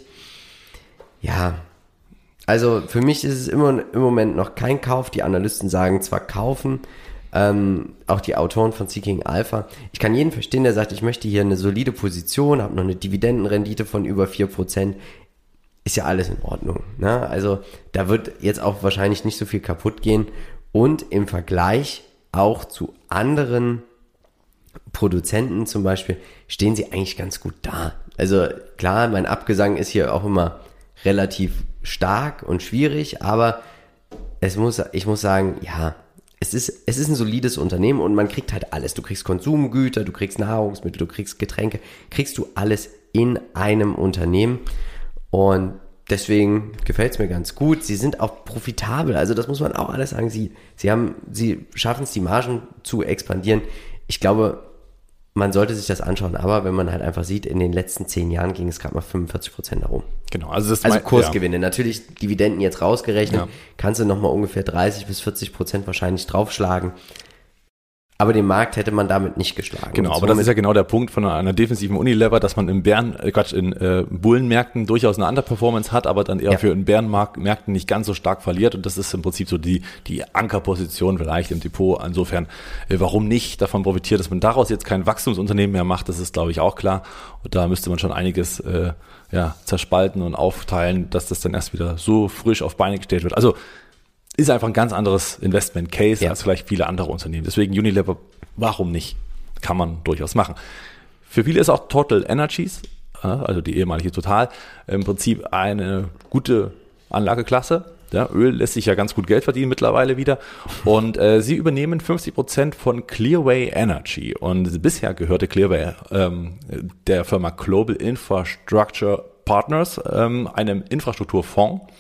Ja, also für mich ist es immer im Moment noch kein Kauf. Die Analysten sagen zwar kaufen, ähm, auch die Autoren von Seeking Alpha. Ich kann jeden verstehen, der sagt, ich möchte hier eine solide Position, habe noch eine Dividendenrendite von über vier Prozent. Ist ja alles in Ordnung. Ne? Also da wird jetzt auch wahrscheinlich nicht so viel kaputt gehen. Und im Vergleich auch zu anderen Produzenten zum Beispiel, stehen sie eigentlich ganz gut da. Also klar, mein Abgesang ist hier auch immer relativ stark und schwierig, aber es muss, ich muss sagen, ja, es ist, es ist ein solides Unternehmen und man kriegt halt alles. Du kriegst Konsumgüter, du kriegst Nahrungsmittel, du kriegst Getränke, kriegst du alles in einem Unternehmen und deswegen gefällt es mir ganz gut. Sie sind auch profitabel, also das muss man auch alles sagen. Sie, sie haben, sie schaffen es, die Margen zu expandieren. Ich glaube, man sollte sich das anschauen, aber wenn man halt einfach sieht, in den letzten zehn Jahren ging es gerade mal fünfundvierzig Prozent nach oben. Genau, also das also mein, Kursgewinne. Ja. Natürlich Dividenden jetzt rausgerechnet, ja. kannst du nochmal ungefähr dreißig bis vierzig Prozent wahrscheinlich draufschlagen. Aber den Markt hätte man damit nicht geschlagen. Genau, aber das ist ja genau der Punkt von einer, einer defensiven Unilever, dass man in Bären, äh Quatsch, in äh, Bullenmärkten durchaus eine Underperformance hat, aber dann eher ja. für in Bärenmärkten nicht ganz so stark verliert und das ist im Prinzip so die die Ankerposition vielleicht im Depot. Insofern, äh, warum nicht davon profitiert, dass man daraus jetzt kein Wachstumsunternehmen mehr macht, das ist glaube ich auch klar und da müsste man schon einiges äh, ja zerspalten und aufteilen, dass das dann erst wieder so frisch auf Beine gestellt wird. Also ist einfach ein ganz anderes Investment Case ja. als vielleicht viele andere Unternehmen. Deswegen Unilever, warum nicht? Kann man durchaus machen. Für viele ist auch Total Energies, also die ehemalige Total, im Prinzip eine gute Anlageklasse. Ja, Öl lässt sich ja ganz gut Geld verdienen mittlerweile wieder. Und äh, sie übernehmen fünfzig Prozent von Clearway Energy. Und bisher gehörte Clearway ähm, der Firma Global Infrastructure Partners, ähm, einem Infrastrukturfonds.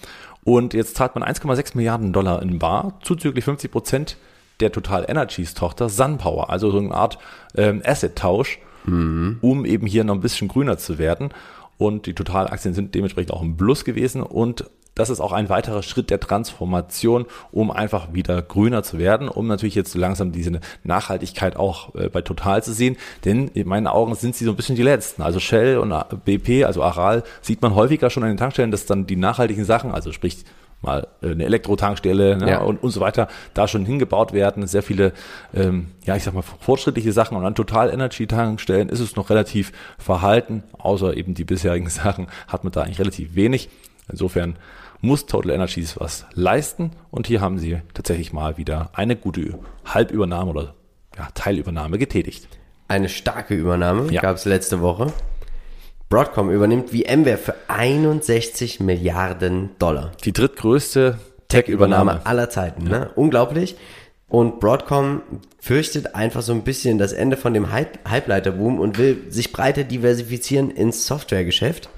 Und jetzt zahlt man eins Komma sechs Milliarden Dollar in bar, zuzüglich fünfzig Prozent der Total Energies Tochter SunPower, also so eine Art ähm, Asset-Tausch, mhm. um eben hier noch ein bisschen grüner zu werden. Und die Total-Aktien sind dementsprechend auch im Plus gewesen und das ist auch ein weiterer Schritt der Transformation, um einfach wieder grüner zu werden, um natürlich jetzt so langsam diese Nachhaltigkeit auch äh, bei Total zu sehen, denn in meinen Augen sind sie so ein bisschen die Letzten. Also Shell und B P, also Aral, sieht man häufiger schon an den Tankstellen, dass dann die nachhaltigen Sachen, also sprich mal eine Elektrotankstelle ne, ja. und, und so weiter, da schon hingebaut werden. Sehr viele, ähm, ja ich sag mal, fortschrittliche Sachen und an Total Energy Tankstellen ist es noch relativ verhalten, außer eben die bisherigen Sachen hat man da eigentlich relativ wenig. Insofern muss Total Energies was leisten und hier haben sie tatsächlich mal wieder eine gute Halbübernahme oder ja, Teilübernahme getätigt. Eine starke Übernahme ja. gab es letzte Woche. Broadcom übernimmt VMware für einundsechzig Milliarden Dollar. Die drittgrößte Tech-Übernahme Übernahme aller Zeiten. Ne? Unglaublich. Und Broadcom fürchtet einfach so ein bisschen das Ende von dem Halbleiterboom und will sich breiter diversifizieren ins Softwaregeschäft.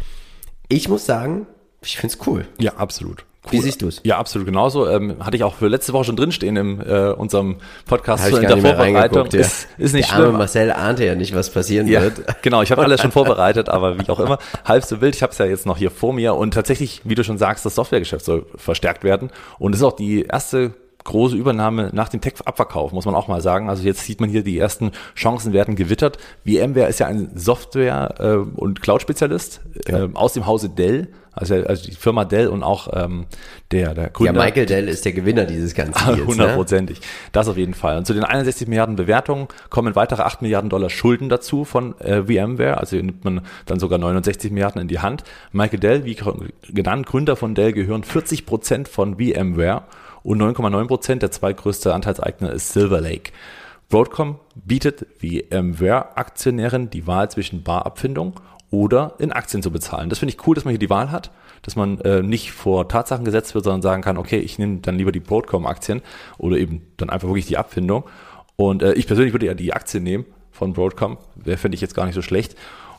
Ich muss sagen, ich find's cool. Ja, absolut. Cool. Wie siehst du es? Ja, absolut genauso. Ähm, hatte ich auch für letzte Woche schon drinstehen in äh, unserem Podcast Hab ich in gar der nicht mehr Vorbereitung. reingeguckt, ja. Ist, ist nicht der arme schlimm. Marcel ahnte ja nicht, was passieren Ja, wird. genau, ich habe alles schon vorbereitet, aber wie auch immer, halb so wild. Ich habe es ja jetzt noch hier vor mir und tatsächlich, wie du schon sagst, das Softwaregeschäft soll verstärkt werden und es ist auch die erste große Übernahme nach dem Tech-Abverkauf, muss man auch mal sagen. Also jetzt sieht man hier, die ersten Chancen werden gewittert. VMware ist ja ein Software- äh, und Cloud-Spezialist ja. äh, aus dem Hause Dell, also, also die Firma Dell und auch ähm, der, der Gründer. Ja, Michael Dell ist der Gewinner dieses ganzen Deals. Hundertprozentig. Ne? Das auf jeden Fall. Und zu den einundsechzig Milliarden Bewertungen kommen weitere acht Milliarden Dollar Schulden dazu von äh, VMware. Also hier nimmt man dann sogar neunundsechzig Milliarden in die Hand. Michael Dell, wie genannt, Gründer von Dell, gehören vierzig Prozent von VMware. Und neun Komma neun Prozent, der zweitgrößte Anteilseigner ist Silver Lake. Broadcom bietet VMware-Aktionären die Wahl zwischen Barabfindung oder in Aktien zu bezahlen. Das finde ich cool, dass man hier die Wahl hat, dass man äh, nicht vor Tatsachen gesetzt wird, sondern sagen kann, okay, ich nehme dann lieber die Broadcom-Aktien oder eben dann einfach wirklich die Abfindung. Und äh, ich persönlich würde ja die Aktien nehmen von Broadcom, wäre finde ich jetzt gar nicht so schlecht.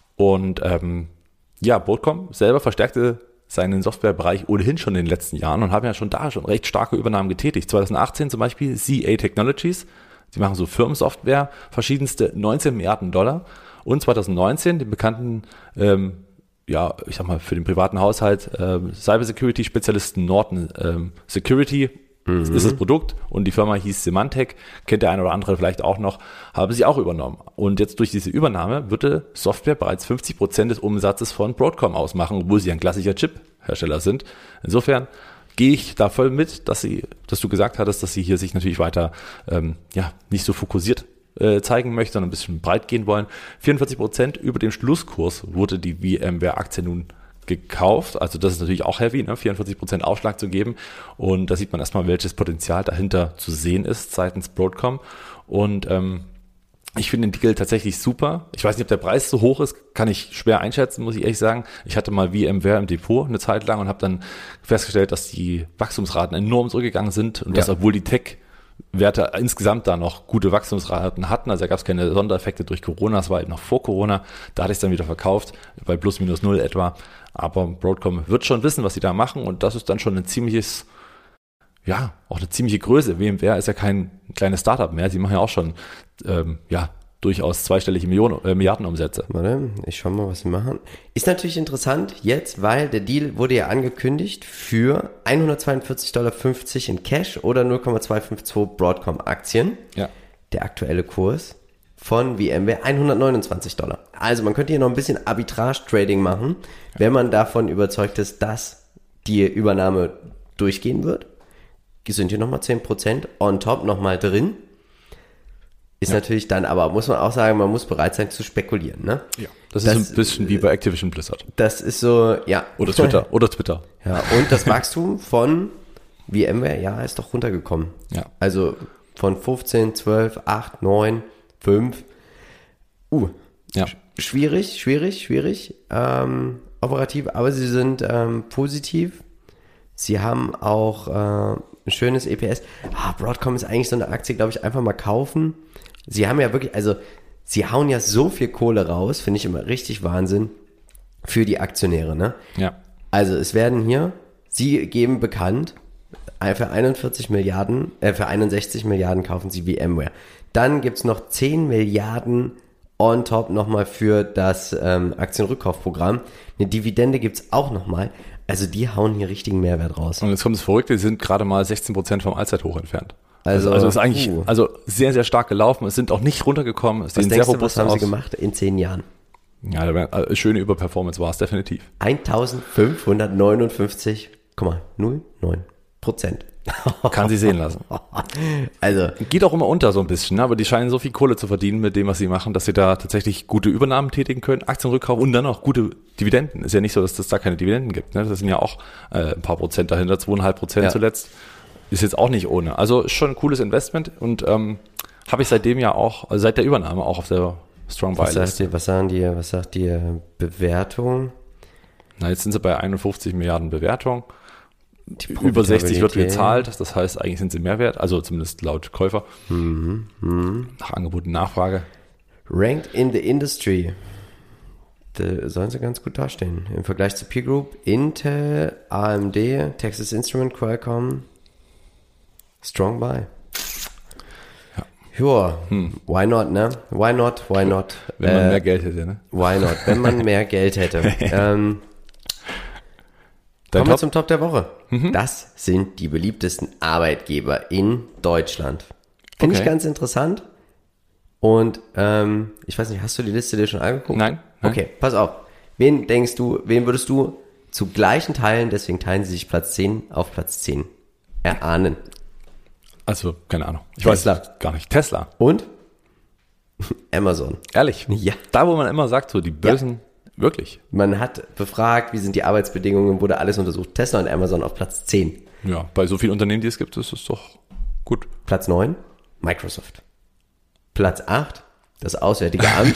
Und ähm, ja, Broadcom selber verstärkte seinen Softwarebereich ohnehin schon in den letzten Jahren und haben ja schon da schon recht starke Übernahmen getätigt. zwanzig achtzehn zum Beispiel C A Technologies, sie machen so Firmensoftware, verschiedenste neunzehn Milliarden Dollar und zwanzig neunzehn den bekannten, ähm, ja, ich sag mal für den privaten Haushalt, ähm, Cybersecurity-Spezialisten Norton ähm, Security, mhm. ist das Produkt und die Firma hieß Symantec, kennt der eine oder andere vielleicht auch noch, haben sie auch übernommen. Und jetzt durch diese Übernahme würde Software bereits fünfzig Prozent des Umsatzes von Broadcom ausmachen, obwohl sie ein klassischer Chip-Hersteller sind. Insofern gehe ich da voll mit, dass sie, dass du gesagt hattest, dass sie hier sich natürlich weiter ähm, ja nicht so fokussiert äh, zeigen möchten, sondern ein bisschen breit gehen wollen. vierundvierzig Prozent über dem Schlusskurs wurde die VMware-Aktie nun gekauft, also das ist natürlich auch heavy, ne? vierundvierzig Prozent Aufschlag zu geben und da sieht man erstmal, welches Potenzial dahinter zu sehen ist seitens Broadcom und ähm, ich finde den Deal tatsächlich super. Ich weiß nicht, ob der Preis so hoch ist, kann ich schwer einschätzen, muss ich ehrlich sagen. Ich hatte mal VMware im Depot eine Zeit lang und habe dann festgestellt, dass die Wachstumsraten enorm zurückgegangen sind und ja. dass, obwohl die Tech-Werte insgesamt da noch gute Wachstumsraten hatten, also da gab es keine Sondereffekte durch Corona, das war halt noch vor Corona, da hatte ich es dann wieder verkauft, bei plus minus null etwa. Aber Broadcom wird schon wissen, was sie da machen und das ist dann schon ein ziemliches, ja, auch eine ziemliche Größe. VMware ist ja kein kleines Startup mehr, sie machen ja auch schon, ähm, ja, durchaus zweistellige Millionen, äh, Milliardenumsätze. Warte, ich schau mal, was sie machen. Ist natürlich interessant jetzt, weil der Deal wurde ja angekündigt für hundertzweiundvierzig Komma fünfzig Dollar in Cash oder null Komma zweihundertzweiundfünfzig Broadcom Aktien. Ja. Der aktuelle Kurs von VMware hundertneunundzwanzig Dollar. Also man könnte hier noch ein bisschen Arbitrage-Trading machen, ja. wenn man davon überzeugt ist, dass die Übernahme durchgehen wird. Sind hier nochmal zehn Prozent on top nochmal drin. Ist ja. natürlich dann, aber muss man auch sagen, man muss bereit sein zu spekulieren, ne? Ja. Das, das ist ein bisschen wie bei Activision Blizzard. Das ist so, ja. Oder Twitter, oder Twitter. Ja, und das Wachstum von VMware, ja, ist doch runtergekommen. Ja. Also von fünfzehn, zwölf, acht, neun, fünf. Uh, ja. schwierig, schwierig, schwierig. Ähm, operativ, aber sie sind ähm, positiv. Sie haben auch äh, ein schönes E P S. Ah, Broadcom ist eigentlich so eine Aktie, glaube ich, einfach mal kaufen. Sie haben ja wirklich, also sie hauen ja so viel Kohle raus, finde ich immer richtig Wahnsinn, für die Aktionäre, ne? Ja. Also es werden hier Sie geben bekannt, für einundvierzig Milliarden, äh, für einundsechzig Milliarden kaufen sie VMware. Dann gibt's noch zehn Milliarden on top nochmal für das ähm, Aktienrückkaufprogramm. Eine Dividende gibt's auch nochmal. Also die hauen hier richtigen Mehrwert raus. Und jetzt kommt das Verrückte, die sind gerade mal sechzehn Prozent vom Allzeithoch entfernt. Also, also, also ist eigentlich uh. also sehr, sehr stark gelaufen. Es sind auch nicht runtergekommen. Es Was sehen denkst sehr du, was robust haben aus. sie gemacht in zehn Jahren? Ja, eine schöne Überperformance war es definitiv. eintausendfünfhundertneunundfünfzig Komma null neun Prozent. Kann sie sehen lassen. Also, Geht auch immer unter so ein bisschen, ne? Aber die scheinen so viel Kohle zu verdienen mit dem, was sie machen, dass sie da tatsächlich gute Übernahmen tätigen können, Aktienrückkauf und dann auch gute Dividenden. Ist ja nicht so, dass es da keine Dividenden gibt. Ne? Das sind ja auch äh, ein paar Prozent dahinter, zweieinhalb Prozent Ja. zuletzt. Ist jetzt auch nicht ohne. Also ist schon ein cooles Investment und ähm, habe ich seitdem ja auch, also seit der Übernahme auch auf der Strong Buy was sagt List. dir, was sagen die, was sagt die Bewertung? Na, jetzt sind sie bei einundfünfzig Milliarden Bewertung. Die Über sechzig wird Profitabilität. gezahlt, das heißt, eigentlich sind sie mehr wert, also zumindest laut Käufer. Mhm. Mhm. Nach Angebot und Nachfrage. Ranked in the industry. Da sollen sie ganz gut dastehen. Im Vergleich zu Peer Group, Intel, A M D, Texas Instrument, Qualcomm, Strong Buy. Ja. Joa, why not, ne? Why not, why not? Wenn man Äh, mehr Geld hätte, ne? Why not? Wenn man mehr Geld hätte. ähm, Dein kommen wir Top? zum Top der Woche. Das sind die beliebtesten Arbeitgeber in Deutschland. Finde ich Okay. ganz interessant. Und ähm, ich weiß nicht, hast du die Liste dir schon angeguckt? Nein, nein. Okay, pass auf. Wen denkst du, wen würdest du zu gleichen Teilen, deswegen teilen sie sich Platz zehn auf Platz zehn, erahnen? Also, keine Ahnung. Ich Tesla. weiß gar nicht. Tesla. Und? Amazon. Ehrlich? Ja. Da, wo man immer sagt, so die Bösen, wirklich. Man hat befragt, wie sind die Arbeitsbedingungen, wurde alles untersucht. Tesla und Amazon auf Platz zehn. Ja, bei so vielen Unternehmen, die es gibt, ist es doch gut. Platz neun, Microsoft. Platz acht, das Auswärtige Amt.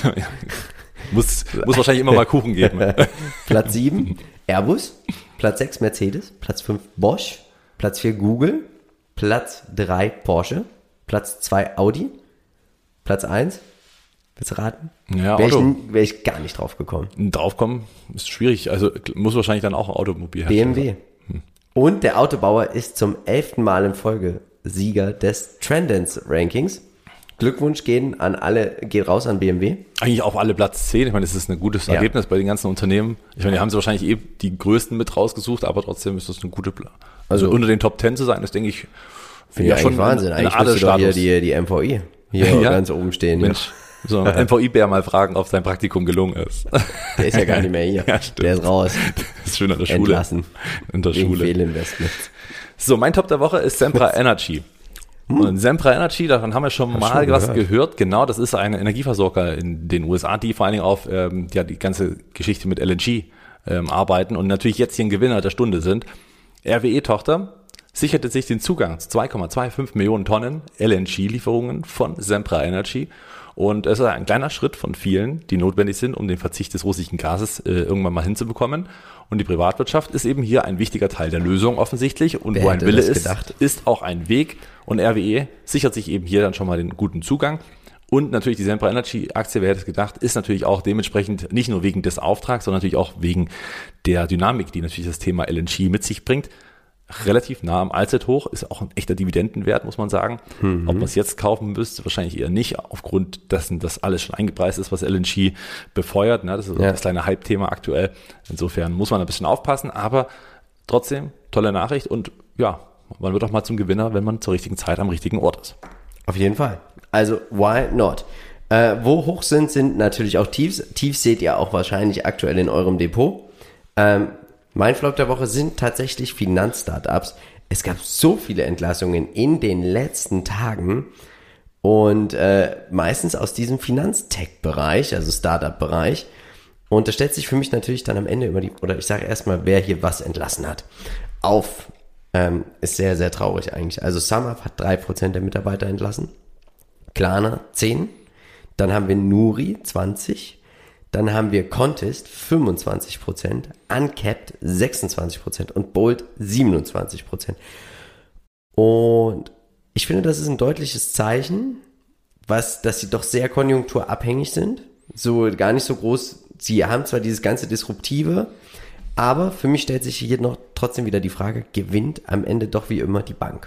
Muss, muss wahrscheinlich immer mal Kuchen geben. Platz sieben, Airbus. Platz sechs, Mercedes. Platz fünf, Bosch. Platz vier, Google. Platz drei, Porsche. Platz zwei, Audi. Platz eins, willst du raten? Ja, Wäre ich, Auto. wär ich gar nicht drauf gekommen. Draufkommen ist schwierig. Also muss wahrscheinlich dann auch ein Automobil B M W. Und der Autobauer ist zum elften Mal in Folge Sieger des Trendance Rankings. Glückwunsch gehen an alle, geht raus an B M W. Eigentlich auf alle Platz zehn. Ich meine, das ist ein gutes Ja. Ergebnis bei den ganzen Unternehmen. Ich meine, die haben sie wahrscheinlich eh die größten mit rausgesucht, aber trotzdem ist das eine gute Plan. Also, Also- unter den Top zehn zu sein, das denke ich, Finde ja, schon Wahnsinn. ein, ein Eigentlich müsste doch hier Adelsstatus. die, die M V I hier Ja. ganz oben stehen. Mensch, so M V I-Bär mal fragen, ob sein Praktikum gelungen ist. Der ist ja gar nicht mehr hier. Ja, stimmt. Der ist raus. Das ist schön an der Schule. Entlassen. In der Wegen Schule. Fehlinvestments. So, mein Top der Woche ist Sempra Energy. Und Sempra Energy, davon haben wir schon mal schon was gehört. gehört. Genau, das ist ein Energieversorger in den U S A, die vor allen Dingen auf ähm, ja, die ganze Geschichte mit L N G ähm, arbeiten und natürlich jetzt hier ein Gewinner der Stunde sind. R W E-Tochter sicherte sich den Zugang zu zwei Komma fünfundzwanzig Millionen Tonnen L N G-Lieferungen von Sempra Energy. Und es ist ein kleiner Schritt von vielen, die notwendig sind, um den Verzicht des russischen Gases äh, irgendwann mal hinzubekommen. Und die Privatwirtschaft ist eben hier ein wichtiger Teil der Lösung offensichtlich. Und Wer wo ein hätte Wille das ist, gedacht? ist auch ein Weg. Und R W E sichert sich eben hier dann schon mal den guten Zugang. Und natürlich die Sempra Energy Aktie, wer hätte es gedacht, ist natürlich auch dementsprechend nicht nur wegen des Auftrags, sondern natürlich auch wegen der Dynamik, die natürlich das Thema L N G mit sich bringt. Relativ nah am Allzeithoch, ist auch ein echter Dividendenwert, muss man sagen. Mhm. Ob man es jetzt kaufen müsste, wahrscheinlich eher nicht, aufgrund dessen, dass alles schon eingepreist ist, was L N G befeuert. Ne? Das ist Ja. das kleine Hype-Thema aktuell. Insofern muss man ein bisschen aufpassen, aber trotzdem tolle Nachricht und ja, man wird auch mal zum Gewinner, wenn man zur richtigen Zeit am richtigen Ort ist. Auf jeden Fall. Also, why not? Äh, wo hoch sind, sind natürlich auch Tiefs. Tiefs seht ihr auch wahrscheinlich aktuell in eurem Depot. Ähm, mein Flop der Woche sind tatsächlich Finanzstartups. Es gab so viele Entlassungen in den letzten Tagen und äh, meistens aus diesem Finanztech-Bereich, also Startup-Bereich. Und da stellt sich für mich natürlich dann am Ende immer die, oder ich sage erstmal, wer hier was entlassen hat. Auf, ähm, ist sehr, sehr traurig eigentlich. Also SumUp hat drei Prozent der Mitarbeiter entlassen. Klarna zehn, dann haben wir Nuri zwanzig, dann haben wir Contest fünfundzwanzig Prozent, Uncapped sechsundzwanzig Prozent und Bolt siebenundzwanzig Prozent. Und ich finde, das ist ein deutliches Zeichen, was, dass sie doch sehr konjunkturabhängig sind, so gar nicht so groß. Sie haben zwar dieses ganze Disruptive, aber für mich stellt sich hier noch trotzdem wieder die Frage, gewinnt am Ende doch wie immer die Bank?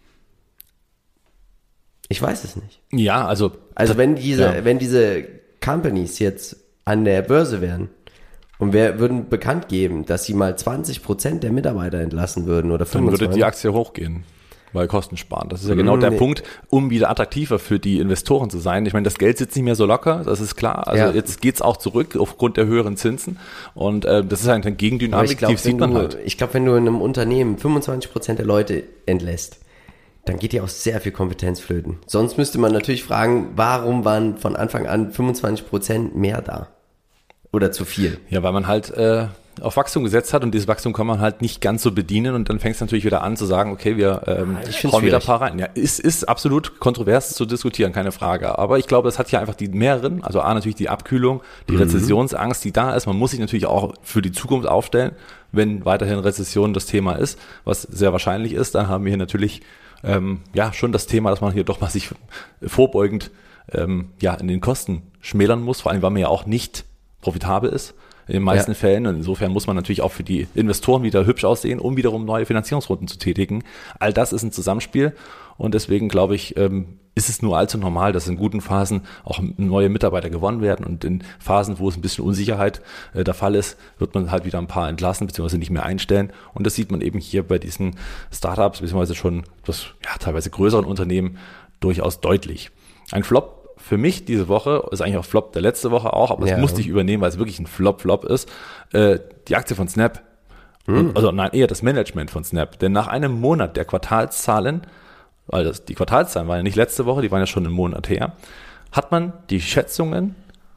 Ich weiß es nicht. Ja, also. Also wenn diese, ja. wenn diese Companies jetzt an der Börse wären und wir würden bekannt geben, dass sie mal zwanzig Prozent der Mitarbeiter entlassen würden oder fünfundzwanzig. Dann würde die Aktie hochgehen, weil Kosten sparen. Das ist ja genau Mm, der nee. Punkt, um wieder attraktiver für die Investoren zu sein. Ich meine, das Geld sitzt nicht mehr so locker, das ist klar. Also Ja. jetzt geht's auch zurück aufgrund der höheren Zinsen und äh, das ist halt eine Aber Gegendynamik, ich glaube, die sieht man du, halt. ich glaub, wenn du in einem Unternehmen fünfundzwanzig Prozent der Leute entlässt, dann geht dir auch sehr viel Kompetenz flöten. Sonst müsste man natürlich fragen, warum waren von Anfang an fünfundzwanzig Prozent mehr da? Oder zu viel? Ja, weil man halt äh, auf Wachstum gesetzt hat und dieses Wachstum kann man halt nicht ganz so bedienen und dann fängt es natürlich wieder an zu sagen, okay, wir ähm, Ich find's hauen wieder ein schwierig. paar rein. Ja, ist, ist absolut kontrovers zu diskutieren, keine Frage. Aber ich glaube, es hat ja einfach die mehreren, also A, natürlich die Abkühlung, die Mhm. Rezessionsangst, die da ist. Man muss sich natürlich auch für die Zukunft aufstellen, wenn weiterhin Rezession das Thema ist, was sehr wahrscheinlich ist, dann haben wir hier natürlich ähm, ja schon das Thema, dass man hier doch mal sich vorbeugend ähm, ja in den Kosten schmälern muss, vor allem weil man ja auch nicht profitabel ist in den meisten Ja. Fällen. Und insofern muss man natürlich auch für die Investoren wieder hübsch aussehen, um wiederum neue Finanzierungsrunden zu tätigen. All das ist ein Zusammenspiel und deswegen glaube ich, ähm, ist es nur allzu normal, dass in guten Phasen auch neue Mitarbeiter gewonnen werden und in Phasen, wo es ein bisschen Unsicherheit äh, der Fall ist, wird man halt wieder ein paar entlassen bzw. nicht mehr einstellen. Und das sieht man eben hier bei diesen Startups bzw. schon das, ja, teilweise größeren Unternehmen durchaus deutlich. Ein Flop für mich diese Woche, ist eigentlich auch Flop der letzte Woche auch, aber Ja. das musste ich übernehmen, weil es wirklich ein Flop-Flop ist, äh, die Aktie von Snap. Und, also nein, eher das Management von Snap. Denn nach einem Monat der Quartalszahlen, weil das, die Quartalszahlen waren ja nicht letzte Woche, die waren ja schon einen Monat her, hat man die Schätzungen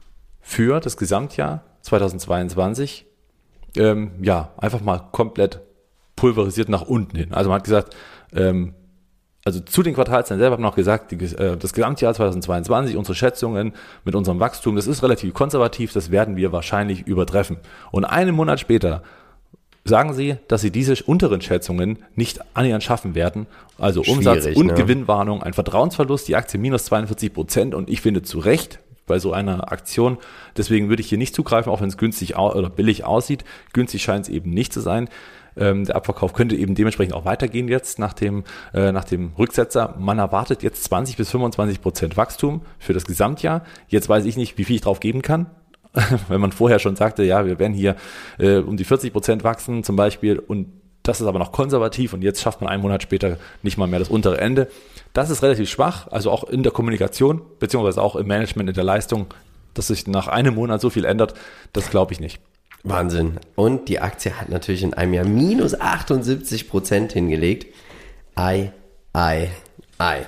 für das Gesamtjahr zweitausendzweiundzwanzig ähm, ja einfach mal komplett pulverisiert nach unten hin. Also man hat gesagt, ähm, also zu den Quartalszahlen selber haben wir noch gesagt, die, äh, das Gesamtjahr zweitausendzweiundzwanzig, unsere Schätzungen mit unserem Wachstum, das ist relativ konservativ, das werden wir wahrscheinlich übertreffen. Und einen Monat später sagen sie, dass sie diese unteren Schätzungen nicht annähernd schaffen werden. Also Umsatz Schwierig, und ne? Gewinnwarnung, ein Vertrauensverlust, die Aktie minus zweiundvierzig Prozent und ich finde zu Recht bei so einer Aktion. Deswegen würde ich hier nicht zugreifen, auch wenn es günstig au- oder billig aussieht. Günstig scheint es eben nicht zu sein. Ähm, der Abverkauf könnte eben dementsprechend auch weitergehen jetzt nach dem, äh, nach dem Rücksetzer. Man erwartet jetzt zwanzig bis fünfundzwanzig Prozent Wachstum für das Gesamtjahr. Jetzt weiß ich nicht, wie viel ich drauf geben kann. Wenn man vorher schon sagte, ja, wir werden hier äh, um die vierzig Prozent wachsen zum Beispiel und das ist aber noch konservativ und jetzt schafft man einen Monat später nicht mal mehr das untere Ende. Das ist relativ schwach, also auch in der Kommunikation, beziehungsweise auch im Management, in der Leistung, dass sich nach einem Monat so viel ändert, das glaube ich nicht. Wahnsinn. Und die Aktie hat natürlich in einem Jahr minus achtundsiebzig Prozent hingelegt. Ei, ei, ei.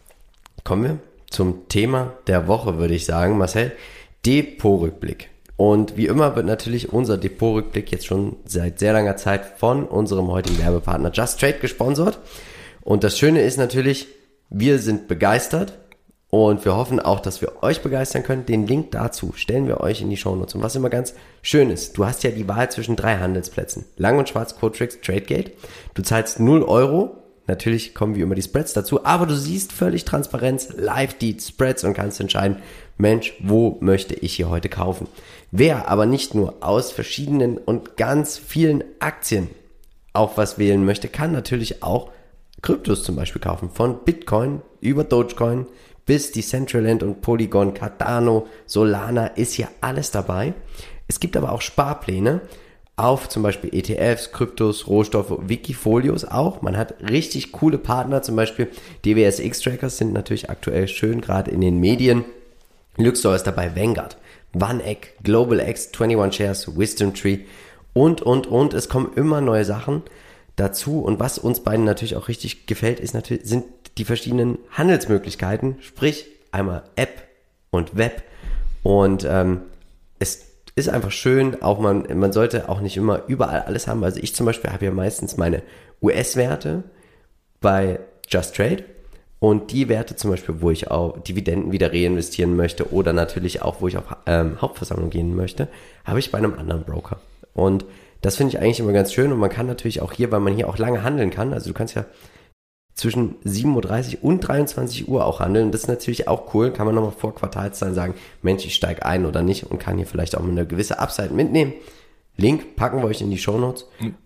Kommen wir zum Thema der Woche, würde ich sagen, Marcel. Depotrückblick. Und wie immer wird natürlich unser Depotrückblick jetzt schon seit sehr langer Zeit von unserem heutigen Werbepartner Just Trade gesponsert. Und das Schöne ist natürlich, wir sind begeistert und wir hoffen auch, dass wir euch begeistern können. Den Link dazu stellen wir euch in die Shownotes. Und was immer ganz schön ist, du hast ja die Wahl zwischen drei Handelsplätzen. Lang und Schwarz, Codetrix, Tradegate. Du zahlst null Euro. Natürlich kommen wie immer die Spreads dazu, aber du siehst völlig Transparenz, live die Spreads und kannst entscheiden, Mensch, wo möchte ich hier heute kaufen? Wer aber nicht nur aus verschiedenen und ganz vielen Aktien auch was wählen möchte, kann natürlich auch Kryptos zum Beispiel kaufen. Von Bitcoin über Dogecoin bis Decentraland und Polygon, Cardano, Solana ist ja alles dabei. Es gibt aber auch Sparpläne auf zum Beispiel E T Fs, Kryptos, Rohstoffe, Wikifolios auch. Man hat richtig coole Partner, zum Beispiel D W S X-Trackers sind natürlich aktuell schön, gerade in den Medien. Luxor ist dabei, Vanguard, OneEck, GlobalX, einundzwanzig Shares, Wisdom Tree und, und, und. Es kommen immer neue Sachen dazu. Und was uns beiden natürlich auch richtig gefällt, ist natürlich, sind die verschiedenen Handelsmöglichkeiten, sprich einmal App und Web. Und ähm, es ist einfach schön, auch man, man sollte auch nicht immer überall alles haben. Also ich zum Beispiel habe ja meistens meine U S-Werte bei Just Trade und die Werte zum Beispiel, wo ich auch Dividenden wieder reinvestieren möchte oder natürlich auch, wo ich auf ähm, Hauptversammlung gehen möchte, habe ich bei einem anderen Broker. Und das finde ich eigentlich immer ganz schön und man kann natürlich auch hier, weil man hier auch lange handeln kann, also du kannst ja zwischen sieben Uhr dreißig und dreiundzwanzig Uhr auch handeln. Das ist natürlich auch cool. Kann man nochmal vor Quartalszahlen sagen, Mensch, ich steige ein oder nicht und kann hier vielleicht auch mal eine gewisse Upside mitnehmen. Link packen wir euch in die Shownotes.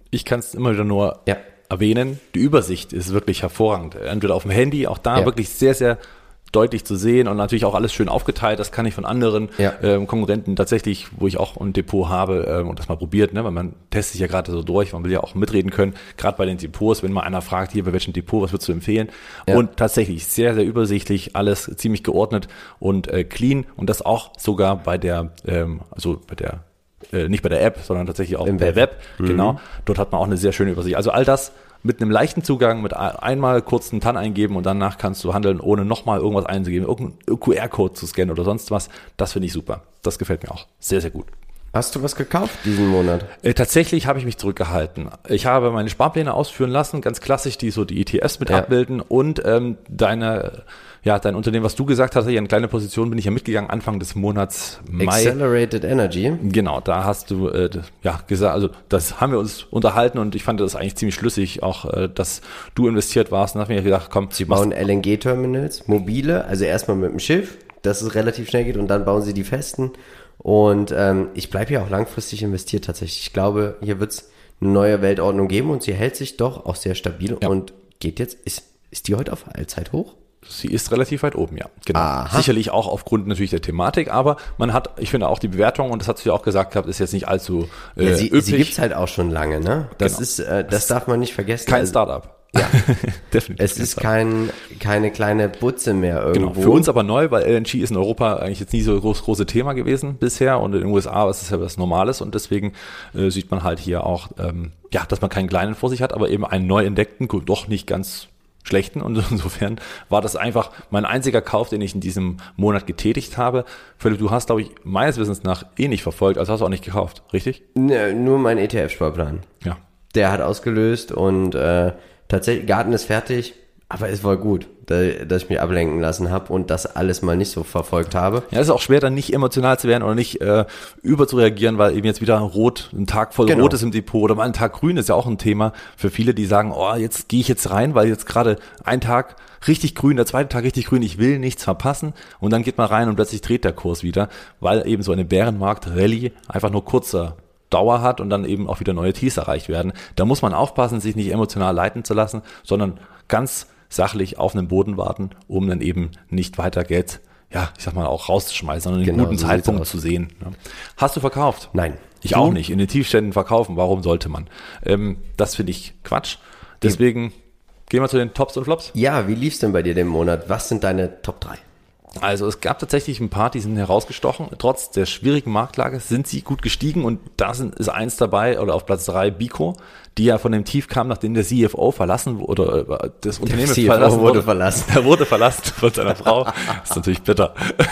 ich kann es immer wieder nur Ja. erwähnen, die Übersicht ist wirklich hervorragend. Entweder auf dem Handy, auch da Ja. wirklich sehr, sehr deutlich zu sehen und natürlich auch alles schön aufgeteilt. Das kann ich von anderen Ja. ähm, Konkurrenten tatsächlich, wo ich auch ein Depot habe ähm, und das mal probiert, ne, weil man testet sich ja gerade so durch, man will ja auch mitreden können, gerade bei den Depots, wenn mal einer fragt, hier bei welchem Depot, was würdest du empfehlen? Ja. Und tatsächlich sehr, sehr übersichtlich, alles ziemlich geordnet und äh, clean und das auch sogar bei der, ähm, also bei der äh, nicht bei der App, sondern tatsächlich auch Im per Web. Web. Genau. Dort hat man auch eine sehr schöne Übersicht. Also all das mit einem leichten Zugang, mit ein- einmal kurz einen T A N eingeben und danach kannst du handeln, ohne nochmal irgendwas einzugeben, irgendeinen Q R-Code zu scannen oder sonst was. Das finde ich super. Das gefällt mir auch sehr, sehr gut. Hast du was gekauft diesen Monat? Äh, tatsächlich habe ich mich zurückgehalten. Ich habe meine Sparpläne ausführen lassen, ganz klassisch, die so die E T Fs mit Ja. abbilden und ähm, deine, ja, dein Unternehmen, was du gesagt hast, eine kleine Position, bin ich ja mitgegangen Anfang des Monats Mai. Accelerated Energy. Genau, da hast du äh, ja gesagt, also das haben wir uns unterhalten und ich fand das eigentlich ziemlich schlüssig, auch äh, dass du investiert warst und da habe ich mir gedacht, komm, Sie bauen L N G-Terminals, mobile, also erstmal mit dem Schiff, dass es relativ schnell geht und dann bauen sie die festen. Und ähm, ich bleibe ja auch langfristig investiert tatsächlich. Ich glaube, hier wird es eine neue Weltordnung geben und sie hält sich doch auch sehr stabil Ja. und geht jetzt, ist, ist die heute auf Allzeit hoch? sie ist relativ weit oben, ja. Genau. Aha. Sicherlich auch aufgrund natürlich der Thematik, aber man hat, ich finde auch die Bewertung, und das hast du ja auch gesagt gehabt, ist jetzt nicht allzu äh, Ja, sie, üppig. sie gibt's halt auch schon lange, ne? Das Genau. ist, äh, das darf man nicht vergessen. Kein Also, Startup. Ja, Definitiv. es kein ist Startup. kein, keine kleine Butze mehr irgendwo. Genau, für uns aber neu, weil L N G ist in Europa eigentlich jetzt nie so groß große Thema gewesen bisher und in den U S A ist es ja was Normales und deswegen äh, sieht man halt hier auch, ähm, ja, dass man keinen kleinen vor sich hat, aber eben einen neu entdeckten, gut, doch nicht ganz schlechten und insofern war das einfach mein einziger Kauf, den ich in diesem Monat getätigt habe. Philipp, du hast, glaube ich, meines Wissens nach eh nicht verfolgt, also hast du auch nicht gekauft, richtig? Ne, nur mein E T F-Sparplan. Ja. Der hat ausgelöst und äh, tatsächlich, Garten ist fertig, aber es war gut, da, dass ich mich ablenken lassen habe und das alles mal nicht so verfolgt habe. Ja, es ist auch schwer, dann nicht emotional zu werden oder nicht äh, überzureagieren, weil eben jetzt wieder rot, ein Tag voll Genau. rot ist im Depot oder mal ein Tag grün ist ja auch ein Thema für viele, die sagen, oh, jetzt gehe ich jetzt rein, weil jetzt gerade ein Tag richtig grün, der zweite Tag richtig grün, ich will nichts verpassen und dann geht man rein und plötzlich dreht der Kurs wieder, weil eben so eine Bärenmarkt-Rallye einfach nur kurzer Dauer hat und dann eben auch wieder neue Tiefs erreicht werden. Da muss man aufpassen, sich nicht emotional leiten zu lassen, sondern ganz sachlich auf einen Boden warten, um dann eben nicht weiter Geld, ja, ich sag mal, auch rauszuschmeißen, sondern einen Genau, guten so Zeitpunkt sieht's aus. zu sehen. Ja. Hast du verkauft? Nein. Ich Du? auch nicht. In den Tiefständen verkaufen. Warum sollte man? Ähm, das finde ich Quatsch. Deswegen gehen wir zu den Tops und Flops. Ja, wie lief's denn bei dir den Monat? Was sind deine Top drei? Also es gab tatsächlich ein paar, die sind herausgestochen. Trotz der schwierigen Marktlage sind sie gut gestiegen und da sind, ist eins dabei, oder auf Platz drei Bico, die ja von dem Tief kam, nachdem der C F O verlassen wurde, oder äh, das Unternehmen C F O verlassen wurde verlassen. Er wurde verlassen von seiner Frau. Das ist natürlich bitter.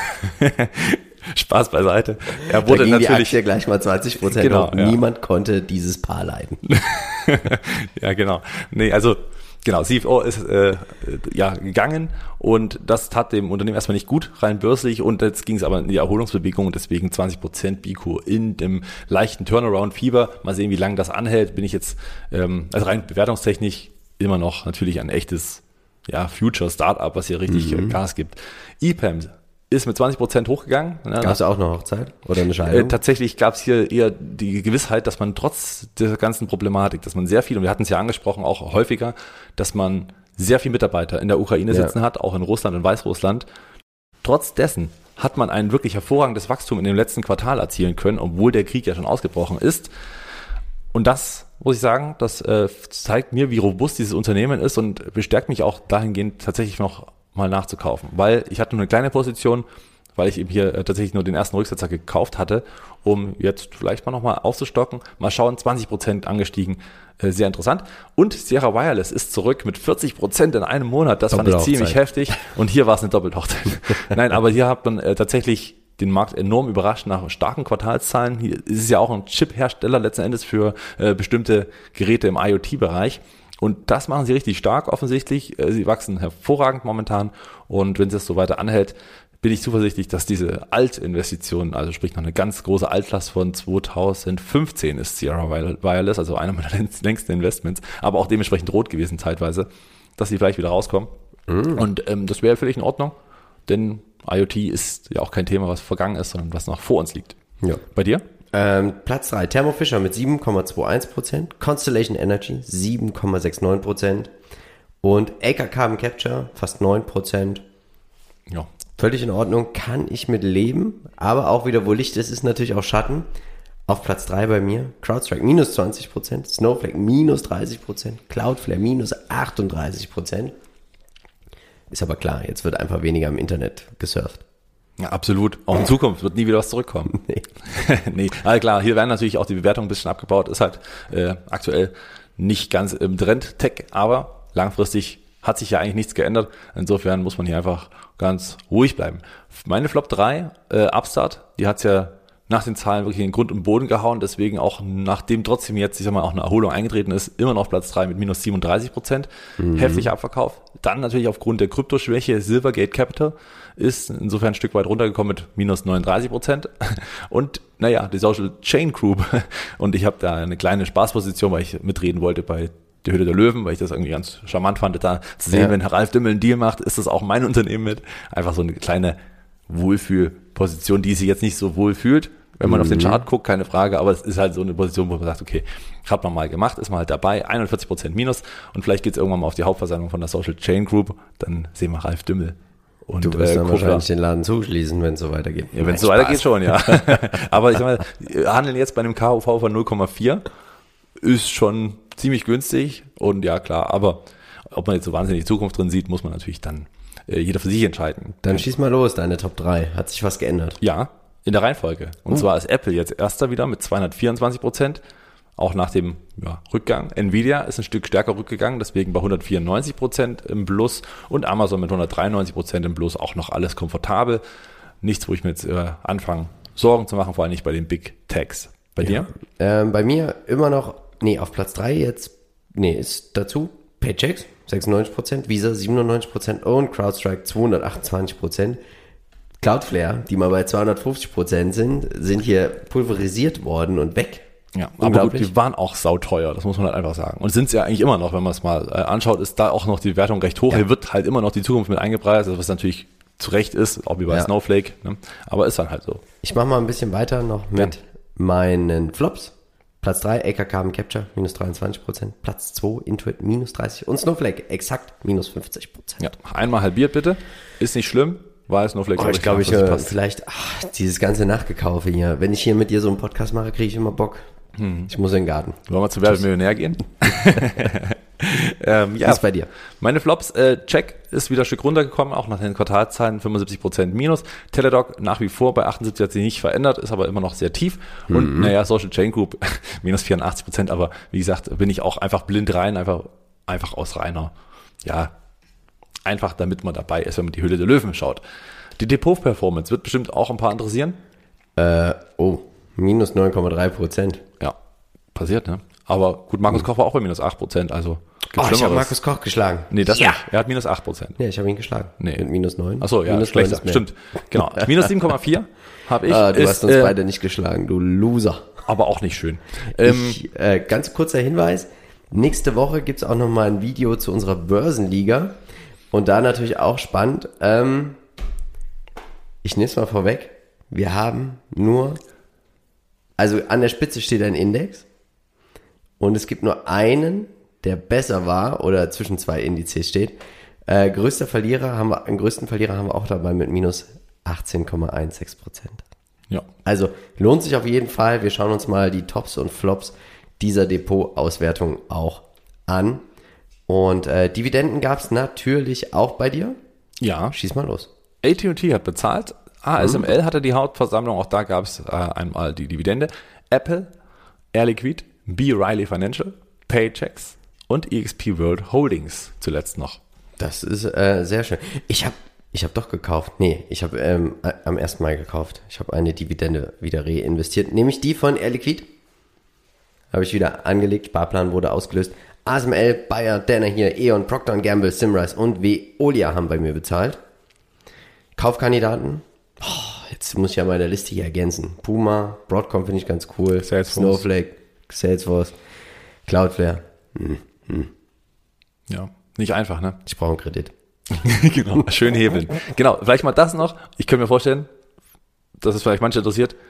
Spaß beiseite. Er Da wurde ging die natürlich Aktie gleich mal zwanzig Prozent Genau, hoch. ja. Niemand konnte dieses Paar leiden. ja, genau. Nee, also genau, C F O ist äh, ja gegangen und das tat dem Unternehmen erstmal nicht gut, rein börslich, und jetzt ging es aber in die Erholungsbewegung und deswegen zwanzig Prozent Bico in dem leichten Turnaround-Fieber. Mal sehen, wie lange das anhält. Bin ich jetzt, ähm, also rein bewertungstechnisch immer noch natürlich ein echtes ja, Future-Startup, was hier richtig Mhm. äh, Gas gibt. E P A M ist mit zwanzig Prozent hochgegangen. Ne, Gab es auch eine Hochzeit oder eine Äh, Scheidung? tatsächlich gab es hier eher die Gewissheit, dass man trotz der ganzen Problematik, dass man sehr viel, und wir hatten es ja angesprochen, auch häufiger, dass man sehr viel Mitarbeiter in der Ukraine Ja. sitzen hat, auch in Russland und Weißrussland. Trotz dessen hat man ein wirklich hervorragendes Wachstum in dem letzten Quartal erzielen können, obwohl der Krieg ja schon ausgebrochen ist. Und das, muss ich sagen, das äh, zeigt mir, wie robust dieses Unternehmen ist und bestärkt mich auch dahingehend tatsächlich noch mal nachzukaufen. Weil ich hatte nur eine kleine Position, weil ich eben hier äh, tatsächlich nur den ersten Rücksetzer gekauft hatte, um jetzt vielleicht mal nochmal aufzustocken. Mal schauen, zwanzig Prozent angestiegen, äh, sehr interessant. Und Sierra Wireless ist zurück mit vierzig Prozent in einem Monat. Das fand ich Doppelhochzeit. ziemlich heftig. Und hier war es eine Doppelhochzeit. Nein, aber hier hat man äh, tatsächlich den Markt enorm überrascht nach starken Quartalszahlen. Hier ist es ja auch ein Chip-Hersteller letzten Endes für äh, bestimmte Geräte im IoT-Bereich. Und das machen sie richtig stark offensichtlich. Äh, sie wachsen hervorragend momentan. Und wenn es das so weiter anhält, bin ich zuversichtlich, dass diese Altinvestitionen, also sprich noch eine ganz große Altlast von zweitausendfünfzehn ist Sierra Wireless, also einer meiner längsten Investments, aber auch dementsprechend rot gewesen zeitweise, dass sie vielleicht wieder rauskommen. Mm. Und ähm, das wäre völlig in Ordnung, denn IoT ist ja auch kein Thema, was vergangen ist, sondern was noch vor uns liegt. Ja. Bei dir? Ähm, Platz drei, Thermo Fisher mit sieben Komma einundzwanzig Prozent, Constellation Energy sieben Komma neunundsechzig Prozent und A K Carbon Capture fast neun Prozent. Ja. Völlig in Ordnung, kann ich mit leben, aber auch wieder, wo Licht ist, ist natürlich auch Schatten. Auf Platz drei bei mir, CrowdStrike minus zwanzig Prozent, Snowflake minus dreißig Prozent, Cloudflare minus achtunddreißig Prozent. Ist aber klar, jetzt wird einfach weniger im Internet gesurft. Ja, absolut. Auch in Zukunft wird nie wieder was zurückkommen. Nee. nee, aber klar, hier werden natürlich auch die Bewertungen ein bisschen abgebaut. Ist halt äh, aktuell nicht ganz im Trend Tech, aber langfristig hat sich ja eigentlich nichts geändert. Insofern muss man hier einfach ganz ruhig bleiben. Meine Flop drei, äh, Upstart, die hat's ja nach den Zahlen wirklich in den Grund und Boden gehauen. Deswegen auch, nachdem trotzdem jetzt, ich sag mal, auch eine Erholung eingetreten ist, immer noch auf Platz drei mit minus siebenunddreißig Prozent. Mhm. Heftiger Abverkauf. Dann natürlich aufgrund der Kryptoschwäche Silvergate Capital ist insofern ein Stück weit runtergekommen mit minus neununddreißig Prozent. Und naja, die Social Chain Group. Und ich habe da eine kleine Spaßposition, weil ich mitreden wollte bei die Höhle der Löwen, weil ich das irgendwie ganz charmant fand, da zu sehen, ja. Wenn Herr Ralf Dümmel einen Deal macht, ist das auch mein Unternehmen mit. Einfach so eine kleine Wohlfühlposition, die sich jetzt nicht so wohl fühlt. Wenn man mhm. auf den Chart guckt, keine Frage, aber es ist halt so eine Position, wo man sagt, okay, hat man mal gemacht, ist man halt dabei, einundvierzig Prozent minus und vielleicht geht's irgendwann mal auf die Hauptversammlung von der Social Chain Group, dann sehen wir Ralf Dümmel. Und, du wirst äh, dann Kofler. wahrscheinlich den Laden zuschließen, wenn es so weitergeht. Ja, wenn es so weitergeht schon, ja. Aber ich sag mal, wir handeln jetzt bei einem K U V von null Komma vier, ist schon ziemlich günstig und ja, klar, aber ob man jetzt so wahnsinnig Zukunft drin sieht, muss man natürlich dann äh, jeder für sich entscheiden. Dann schieß mal los, deine Top drei. Hat sich was geändert? Ja, in der Reihenfolge. Und uh. zwar ist Apple jetzt erster wieder mit zweihundertvierundzwanzig Prozent, auch nach dem ja, Rückgang. Nvidia ist ein Stück stärker rückgegangen, deswegen bei hundertvierundneunzig Prozent im Plus und Amazon mit hundertdreiundneunzig Prozent im Plus, auch noch alles komfortabel. Nichts, wo ich mir jetzt äh, anfange, Sorgen zu machen, vor allem nicht bei den Big Techs. Bei ja. dir? Ähm, bei mir immer noch, nee, auf Platz drei jetzt, nee, ist dazu Paychecks, sechsundneunzig Prozent, Visa siebenundneunzig Prozent und CrowdStrike zweihundertachtundzwanzig Prozent. Cloudflare, die mal bei zweihundertfünfzig Prozent sind, sind hier pulverisiert worden und weg. Ja, aber gut, die waren auch sauteuer, das muss man halt einfach sagen. Und sind es ja eigentlich immer noch, wenn man es mal äh, anschaut, ist da auch noch die Wertung recht hoch. Ja. Hier wird halt immer noch die Zukunft mit eingepreist, also was natürlich zu Recht ist, auch wie bei ja. Snowflake, ne? Aber ist dann halt so. Ich mache mal ein bisschen weiter noch mit ja. meinen Flops. Platz drei, A K Carbon Capture, minus dreiundzwanzig Prozent. Platz zwei, Intuit, minus dreißig. Und Snowflake, exakt, minus fünfzig Prozent. Ja, einmal halbiert bitte. Ist nicht schlimm, weil Snowflake... Oh, ich glaube, ich äh, vielleicht, ach, dieses ganze Nachgekaufe hier. Wenn ich hier mit dir so einen Podcast mache, kriege ich immer Bock. Hm. Ich muss in den Garten. Wollen wir zu Werbemillionär gehen? ähm, ja, was ist bei dir? Meine Flops, äh, Check ist wieder ein Stück runtergekommen, auch nach den Quartalszahlen fünfundsiebzig Prozent minus. Teladoc nach wie vor bei achtundsiebzig, hat sich nicht verändert, ist aber immer noch sehr tief. Und mhm. naja, Social Chain Group minus vierundachtzig Prozent, aber wie gesagt, bin ich auch einfach blind rein, einfach, einfach aus reiner, ja, einfach damit man dabei ist, wenn man die Höhle der Löwen schaut. Die Depot-Performance wird bestimmt auch ein paar interessieren. Äh, oh, minus neun Komma drei Prozent. Ja, passiert, ne? Aber gut, Markus Koch war auch bei minus acht Prozent, also oh, ich habe Markus Koch geschlagen. Nee, das ja. nicht. Er hat minus acht Prozent. Ja, ich habe ihn geschlagen. Nee. Mit minus neun. Ach so, ja, minus schlechter. Stimmt. Genau. Minus sieben Komma vier habe ich. Ah, du ist, hast uns äh, beide nicht geschlagen, du Loser. Aber auch nicht schön. Ähm, ich, äh, ganz kurzer Hinweis. Nächste Woche gibt's auch nochmal ein Video zu unserer Börsenliga. Und da natürlich auch spannend. Ähm, ich nehme es mal vorweg. Wir haben nur, also an der Spitze steht ein Index. Und es gibt nur einen, der besser war oder zwischen zwei Indizes steht. Äh, größter Verlierer haben wir, den größten Verlierer haben wir auch dabei mit minus achtzehn Komma sechzehn Prozent. Ja. Also lohnt sich auf jeden Fall. Wir schauen uns mal die Tops und Flops dieser Depot-Auswertung auch an. Und äh, Dividenden gab es natürlich auch bei dir. Ja. Schieß mal los. A T und T hat bezahlt. A S M L mhm. hatte die Hauptversammlung. Auch da gab es äh, einmal die Dividende. Apple, Air Liquide, B. Riley Financial, Paychecks und E X P World Holdings zuletzt noch. Das ist äh, sehr schön. Ich habe ich hab doch gekauft. Nee, ich habe ähm, am ersten Mai gekauft. Ich habe eine Dividende wieder reinvestiert. Nämlich die von Air Liquide. Habe ich wieder angelegt. Sparplan wurde ausgelöst. A S M L, Bayer, Danner hier, E.ON, Procter and Gamble, Simrise und Veolia haben bei mir bezahlt. Kaufkandidaten. Oh, jetzt muss ich ja meine Liste hier ergänzen. Puma, Broadcom finde ich ganz cool. Salesforce. Snowflake, Salesforce, Cloudflare. Hm, hm. Ja, nicht einfach, ne? Ich brauche einen Kredit. Genau, schön hebeln. Genau, vielleicht mal das noch. Ich könnte mir vorstellen, dass es vielleicht manche interessiert.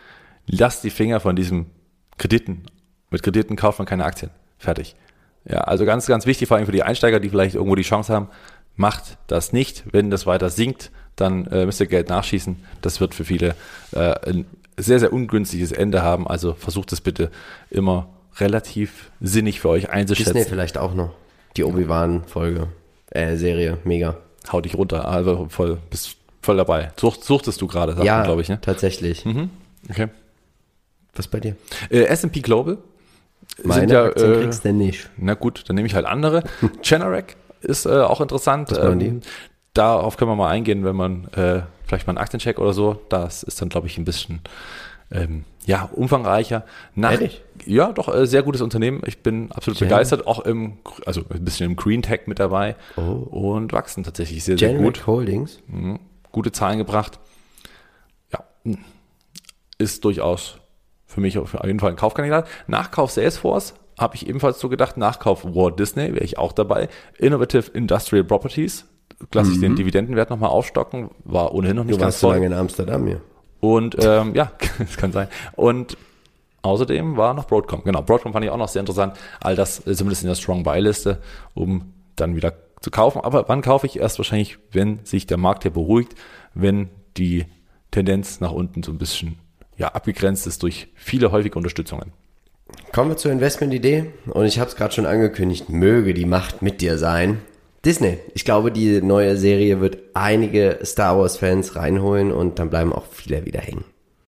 lasst die Finger von diesem Krediten. Mit Krediten kauft man keine Aktien. Fertig. Ja, also ganz, ganz wichtig, vor allem für die Einsteiger, die vielleicht irgendwo die Chance haben, macht das nicht. Wenn das weiter sinkt, dann äh, müsst ihr Geld nachschießen. Das wird für viele äh, ein sehr, sehr ungünstiges Ende haben. Also versucht es bitte immer relativ sinnig für euch einzuschätzen. Disney vielleicht auch noch. Die Obi-Wan-Folge, äh, Serie, mega. Hau dich runter, also voll, bist voll dabei. Sucht, suchtest du gerade, sagt ja, man, glaube ich, ne? Tatsächlich. Mhm. Okay. Was bei dir? Äh, S and P Global. Meine sind ja, Aktien äh, kriegst du nicht. Na gut, dann nehme ich halt andere. Generac ist äh, auch interessant. Was machen die? Ähm, darauf können wir mal eingehen, wenn man äh, vielleicht mal einen Aktiencheck oder so. Das ist dann, glaube ich, ein bisschen ähm, ja, umfangreicher. Nach, Ehrlich? Ja, doch, äh, sehr gutes Unternehmen. Ich bin absolut Gen- begeistert. Auch im, also ein bisschen im Green Tech mit dabei. Oh. Und wachsen tatsächlich sehr, sehr Generic gut. Holdings. Mhm. Gute Zahlen gebracht. Ja, ist durchaus für mich auf jeden Fall ein Kaufkandidat. Nachkauf Salesforce habe ich ebenfalls so gedacht. Nachkauf Walt Disney wäre ich auch dabei. Innovative Industrial Properties. Lasse ich den Dividendenwert nochmal aufstocken. War ohnehin noch nicht Du ganz warst so voll. lange in Amsterdam hier. Und ähm, ja, das kann sein. Und außerdem war noch Broadcom. Genau, Broadcom fand ich auch noch sehr interessant. All das ist zumindest in der Strong Buy-Liste, um dann wieder zu kaufen. Aber wann kaufe ich? Erst wahrscheinlich, wenn sich der Markt hier beruhigt, wenn die Tendenz nach unten so ein bisschen ja, abgegrenzt ist durch viele häufige Unterstützungen. Kommen wir zur Investmentidee. Und ich habe es gerade schon angekündigt, möge die Macht mit dir sein. Disney. Ich glaube, die neue Serie wird einige Star Wars-Fans reinholen und dann bleiben auch viele wieder hängen.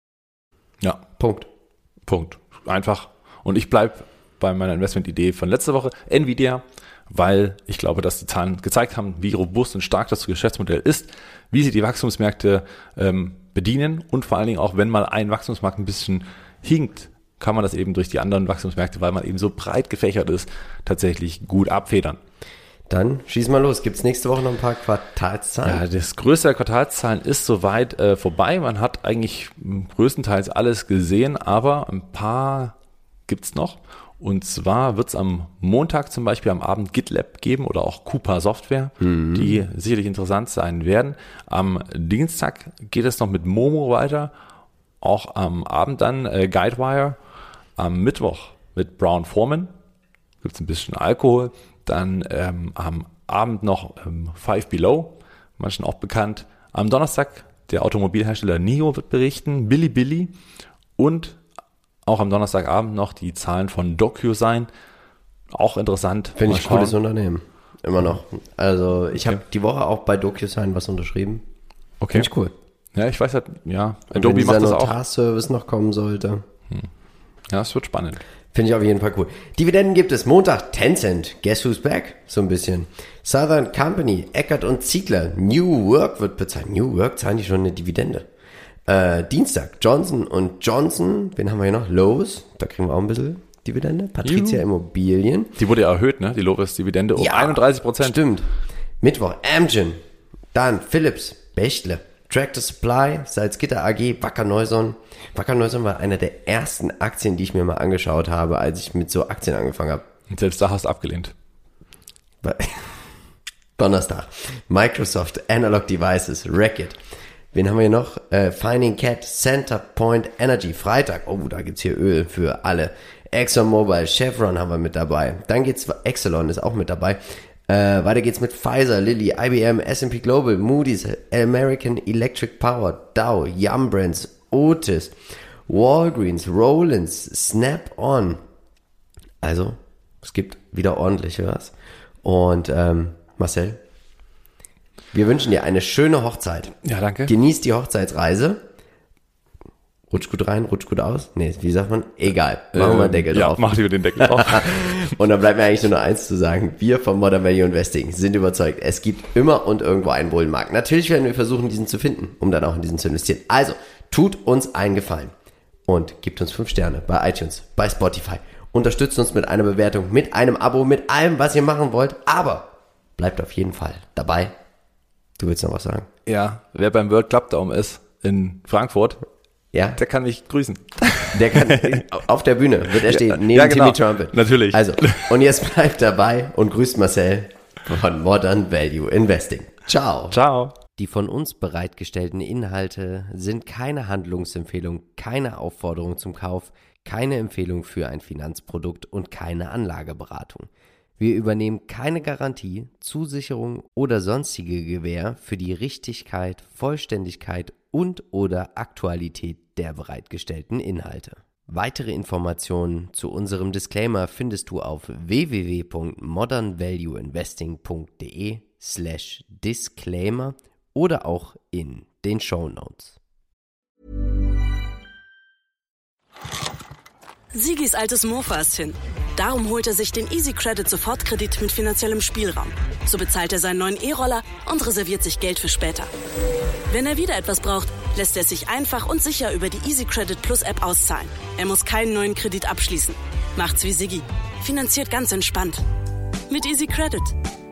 Ja, Punkt. Punkt. Einfach. Und ich bleibe bei meiner Investmentidee von letzter Woche, Nvidia, weil ich glaube, dass die Zahlen gezeigt haben, wie robust und stark das Geschäftsmodell ist, wie sie die Wachstumsmärkte ähm, bedienen und vor allen Dingen auch, wenn mal ein Wachstumsmarkt ein bisschen hinkt, kann man das eben durch die anderen Wachstumsmärkte, weil man eben so breit gefächert ist, tatsächlich gut abfedern. Dann schieß mal los. Gibt es nächste Woche noch ein paar Quartalszahlen? Ja, das größte der Quartalszahlen ist soweit äh, vorbei. Man hat eigentlich m, größtenteils alles gesehen, aber ein paar gibt's noch. Und zwar wird's am Montag zum Beispiel am Abend GitLab geben oder auch Coupa Software, mhm. die sicherlich interessant sein werden. Am Dienstag geht es noch mit Momo weiter, auch am Abend dann äh, Guidewire. Am Mittwoch mit Brown Forman gibt's ein bisschen Alkohol. Dann ähm, am Abend noch ähm, Five Below, manchen auch bekannt. Am Donnerstag der Automobilhersteller N I O wird berichten, Bilibili und auch am Donnerstagabend noch die Zahlen von DocuSign. Auch interessant. Finde Mal ich schauen. cooles Unternehmen. Immer noch. Also ich Okay. habe die Woche auch bei DocuSign was unterschrieben. Okay. Finde ich cool. Ja, ich weiß halt, ja, Und Adobe wenn dieser macht das auch. Notarservice noch kommen sollte. Ja, es wird spannend. Finde ich auf jeden Fall cool. Dividenden gibt es Montag Tencent, Guess Who's Back? So ein bisschen. Southern Company, Eckert und Ziegler, New Work wird bezahlt. New Work zahlen die schon eine Dividende. Äh, Dienstag Johnson und Johnson, wen haben wir hier noch? Lowe's, da kriegen wir auch ein bisschen Dividende. Patricia Juhu. Immobilien. Die wurde ja erhöht, ne? Die Lovis-Dividende um Ja, einunddreißig Prozent. Stimmt. Mittwoch Amgen, dann Philips, Bechtle, Tractor Supply, Salzgitter A G, Wacker Neuson. Wacker Neuson war einer der ersten Aktien, die ich mir mal angeschaut habe, als ich mit so Aktien angefangen habe. Und selbst da hast du abgelehnt. Donnerstag. Microsoft, Analog Devices, Reckitt. Wen haben wir hier noch? Äh, Finding Cat, Centerpoint Energy. Freitag. Oh, da gibt's hier Öl für alle. ExxonMobil, Chevron haben wir mit dabei. Dann geht's, Exelon ist auch mit dabei. Äh, weiter geht's mit Pfizer, Lilly, I B M, S and P Global, Moody's, American Electric Power, Dow, Yum Brands, Otis, Walgreens, Rollins, Snap-on. Also, es gibt wieder ordentlich was. Und ähm, Marcel, wir wünschen dir eine schöne Hochzeit. Ja, danke. Genieß die Hochzeitsreise. Rutsch gut rein, rutsch gut aus. Nee, wie sagt man? Egal. Machen wir einen Deckel ja, drauf. mach lieber den Deckel drauf. Und dann bleibt mir eigentlich nur noch eins zu sagen. Wir von Modern Value Investing sind überzeugt, es gibt immer und irgendwo einen Bullenmarkt. Natürlich werden wir versuchen, diesen zu finden, um dann auch in diesen zu investieren. Also, tut uns einen Gefallen und gebt uns fünf Sterne bei iTunes, bei Spotify. Unterstützt uns mit einer Bewertung, mit einem Abo, mit allem, was ihr machen wollt. Aber bleibt auf jeden Fall dabei. Du willst noch was sagen? Ja, wer beim World Club Dome ist in Frankfurt, Ja? der kann mich grüßen. Der kann, auf der Bühne wird er stehen, neben ja, genau. Timmy Trumpet. Natürlich. Also, und jetzt bleibt dabei und grüßt Marcel von Modern Value Investing. Ciao. Ciao. Die von uns bereitgestellten Inhalte sind keine Handlungsempfehlung, keine Aufforderung zum Kauf, keine Empfehlung für ein Finanzprodukt und keine Anlageberatung. Wir übernehmen keine Garantie, Zusicherung oder sonstige Gewähr für die Richtigkeit, Vollständigkeit und/oder Aktualität der bereitgestellten Inhalte. Weitere Informationen zu unserem Disclaimer findest du auf w w w punkt modern value investing punkt d e slash disclaimer oder auch in den Shownotes. Sigis altes Mofa ist hin. Darum holt er sich den Easy Credit Sofortkredit mit finanziellem Spielraum. So bezahlt er seinen neuen E-Roller und reserviert sich Geld für später. Wenn er wieder etwas braucht, lässt er sich einfach und sicher über die Easy Credit Plus App auszahlen. Er muss keinen neuen Kredit abschließen. Macht's wie Siggi. Finanziert ganz entspannt. Mit Easy Credit.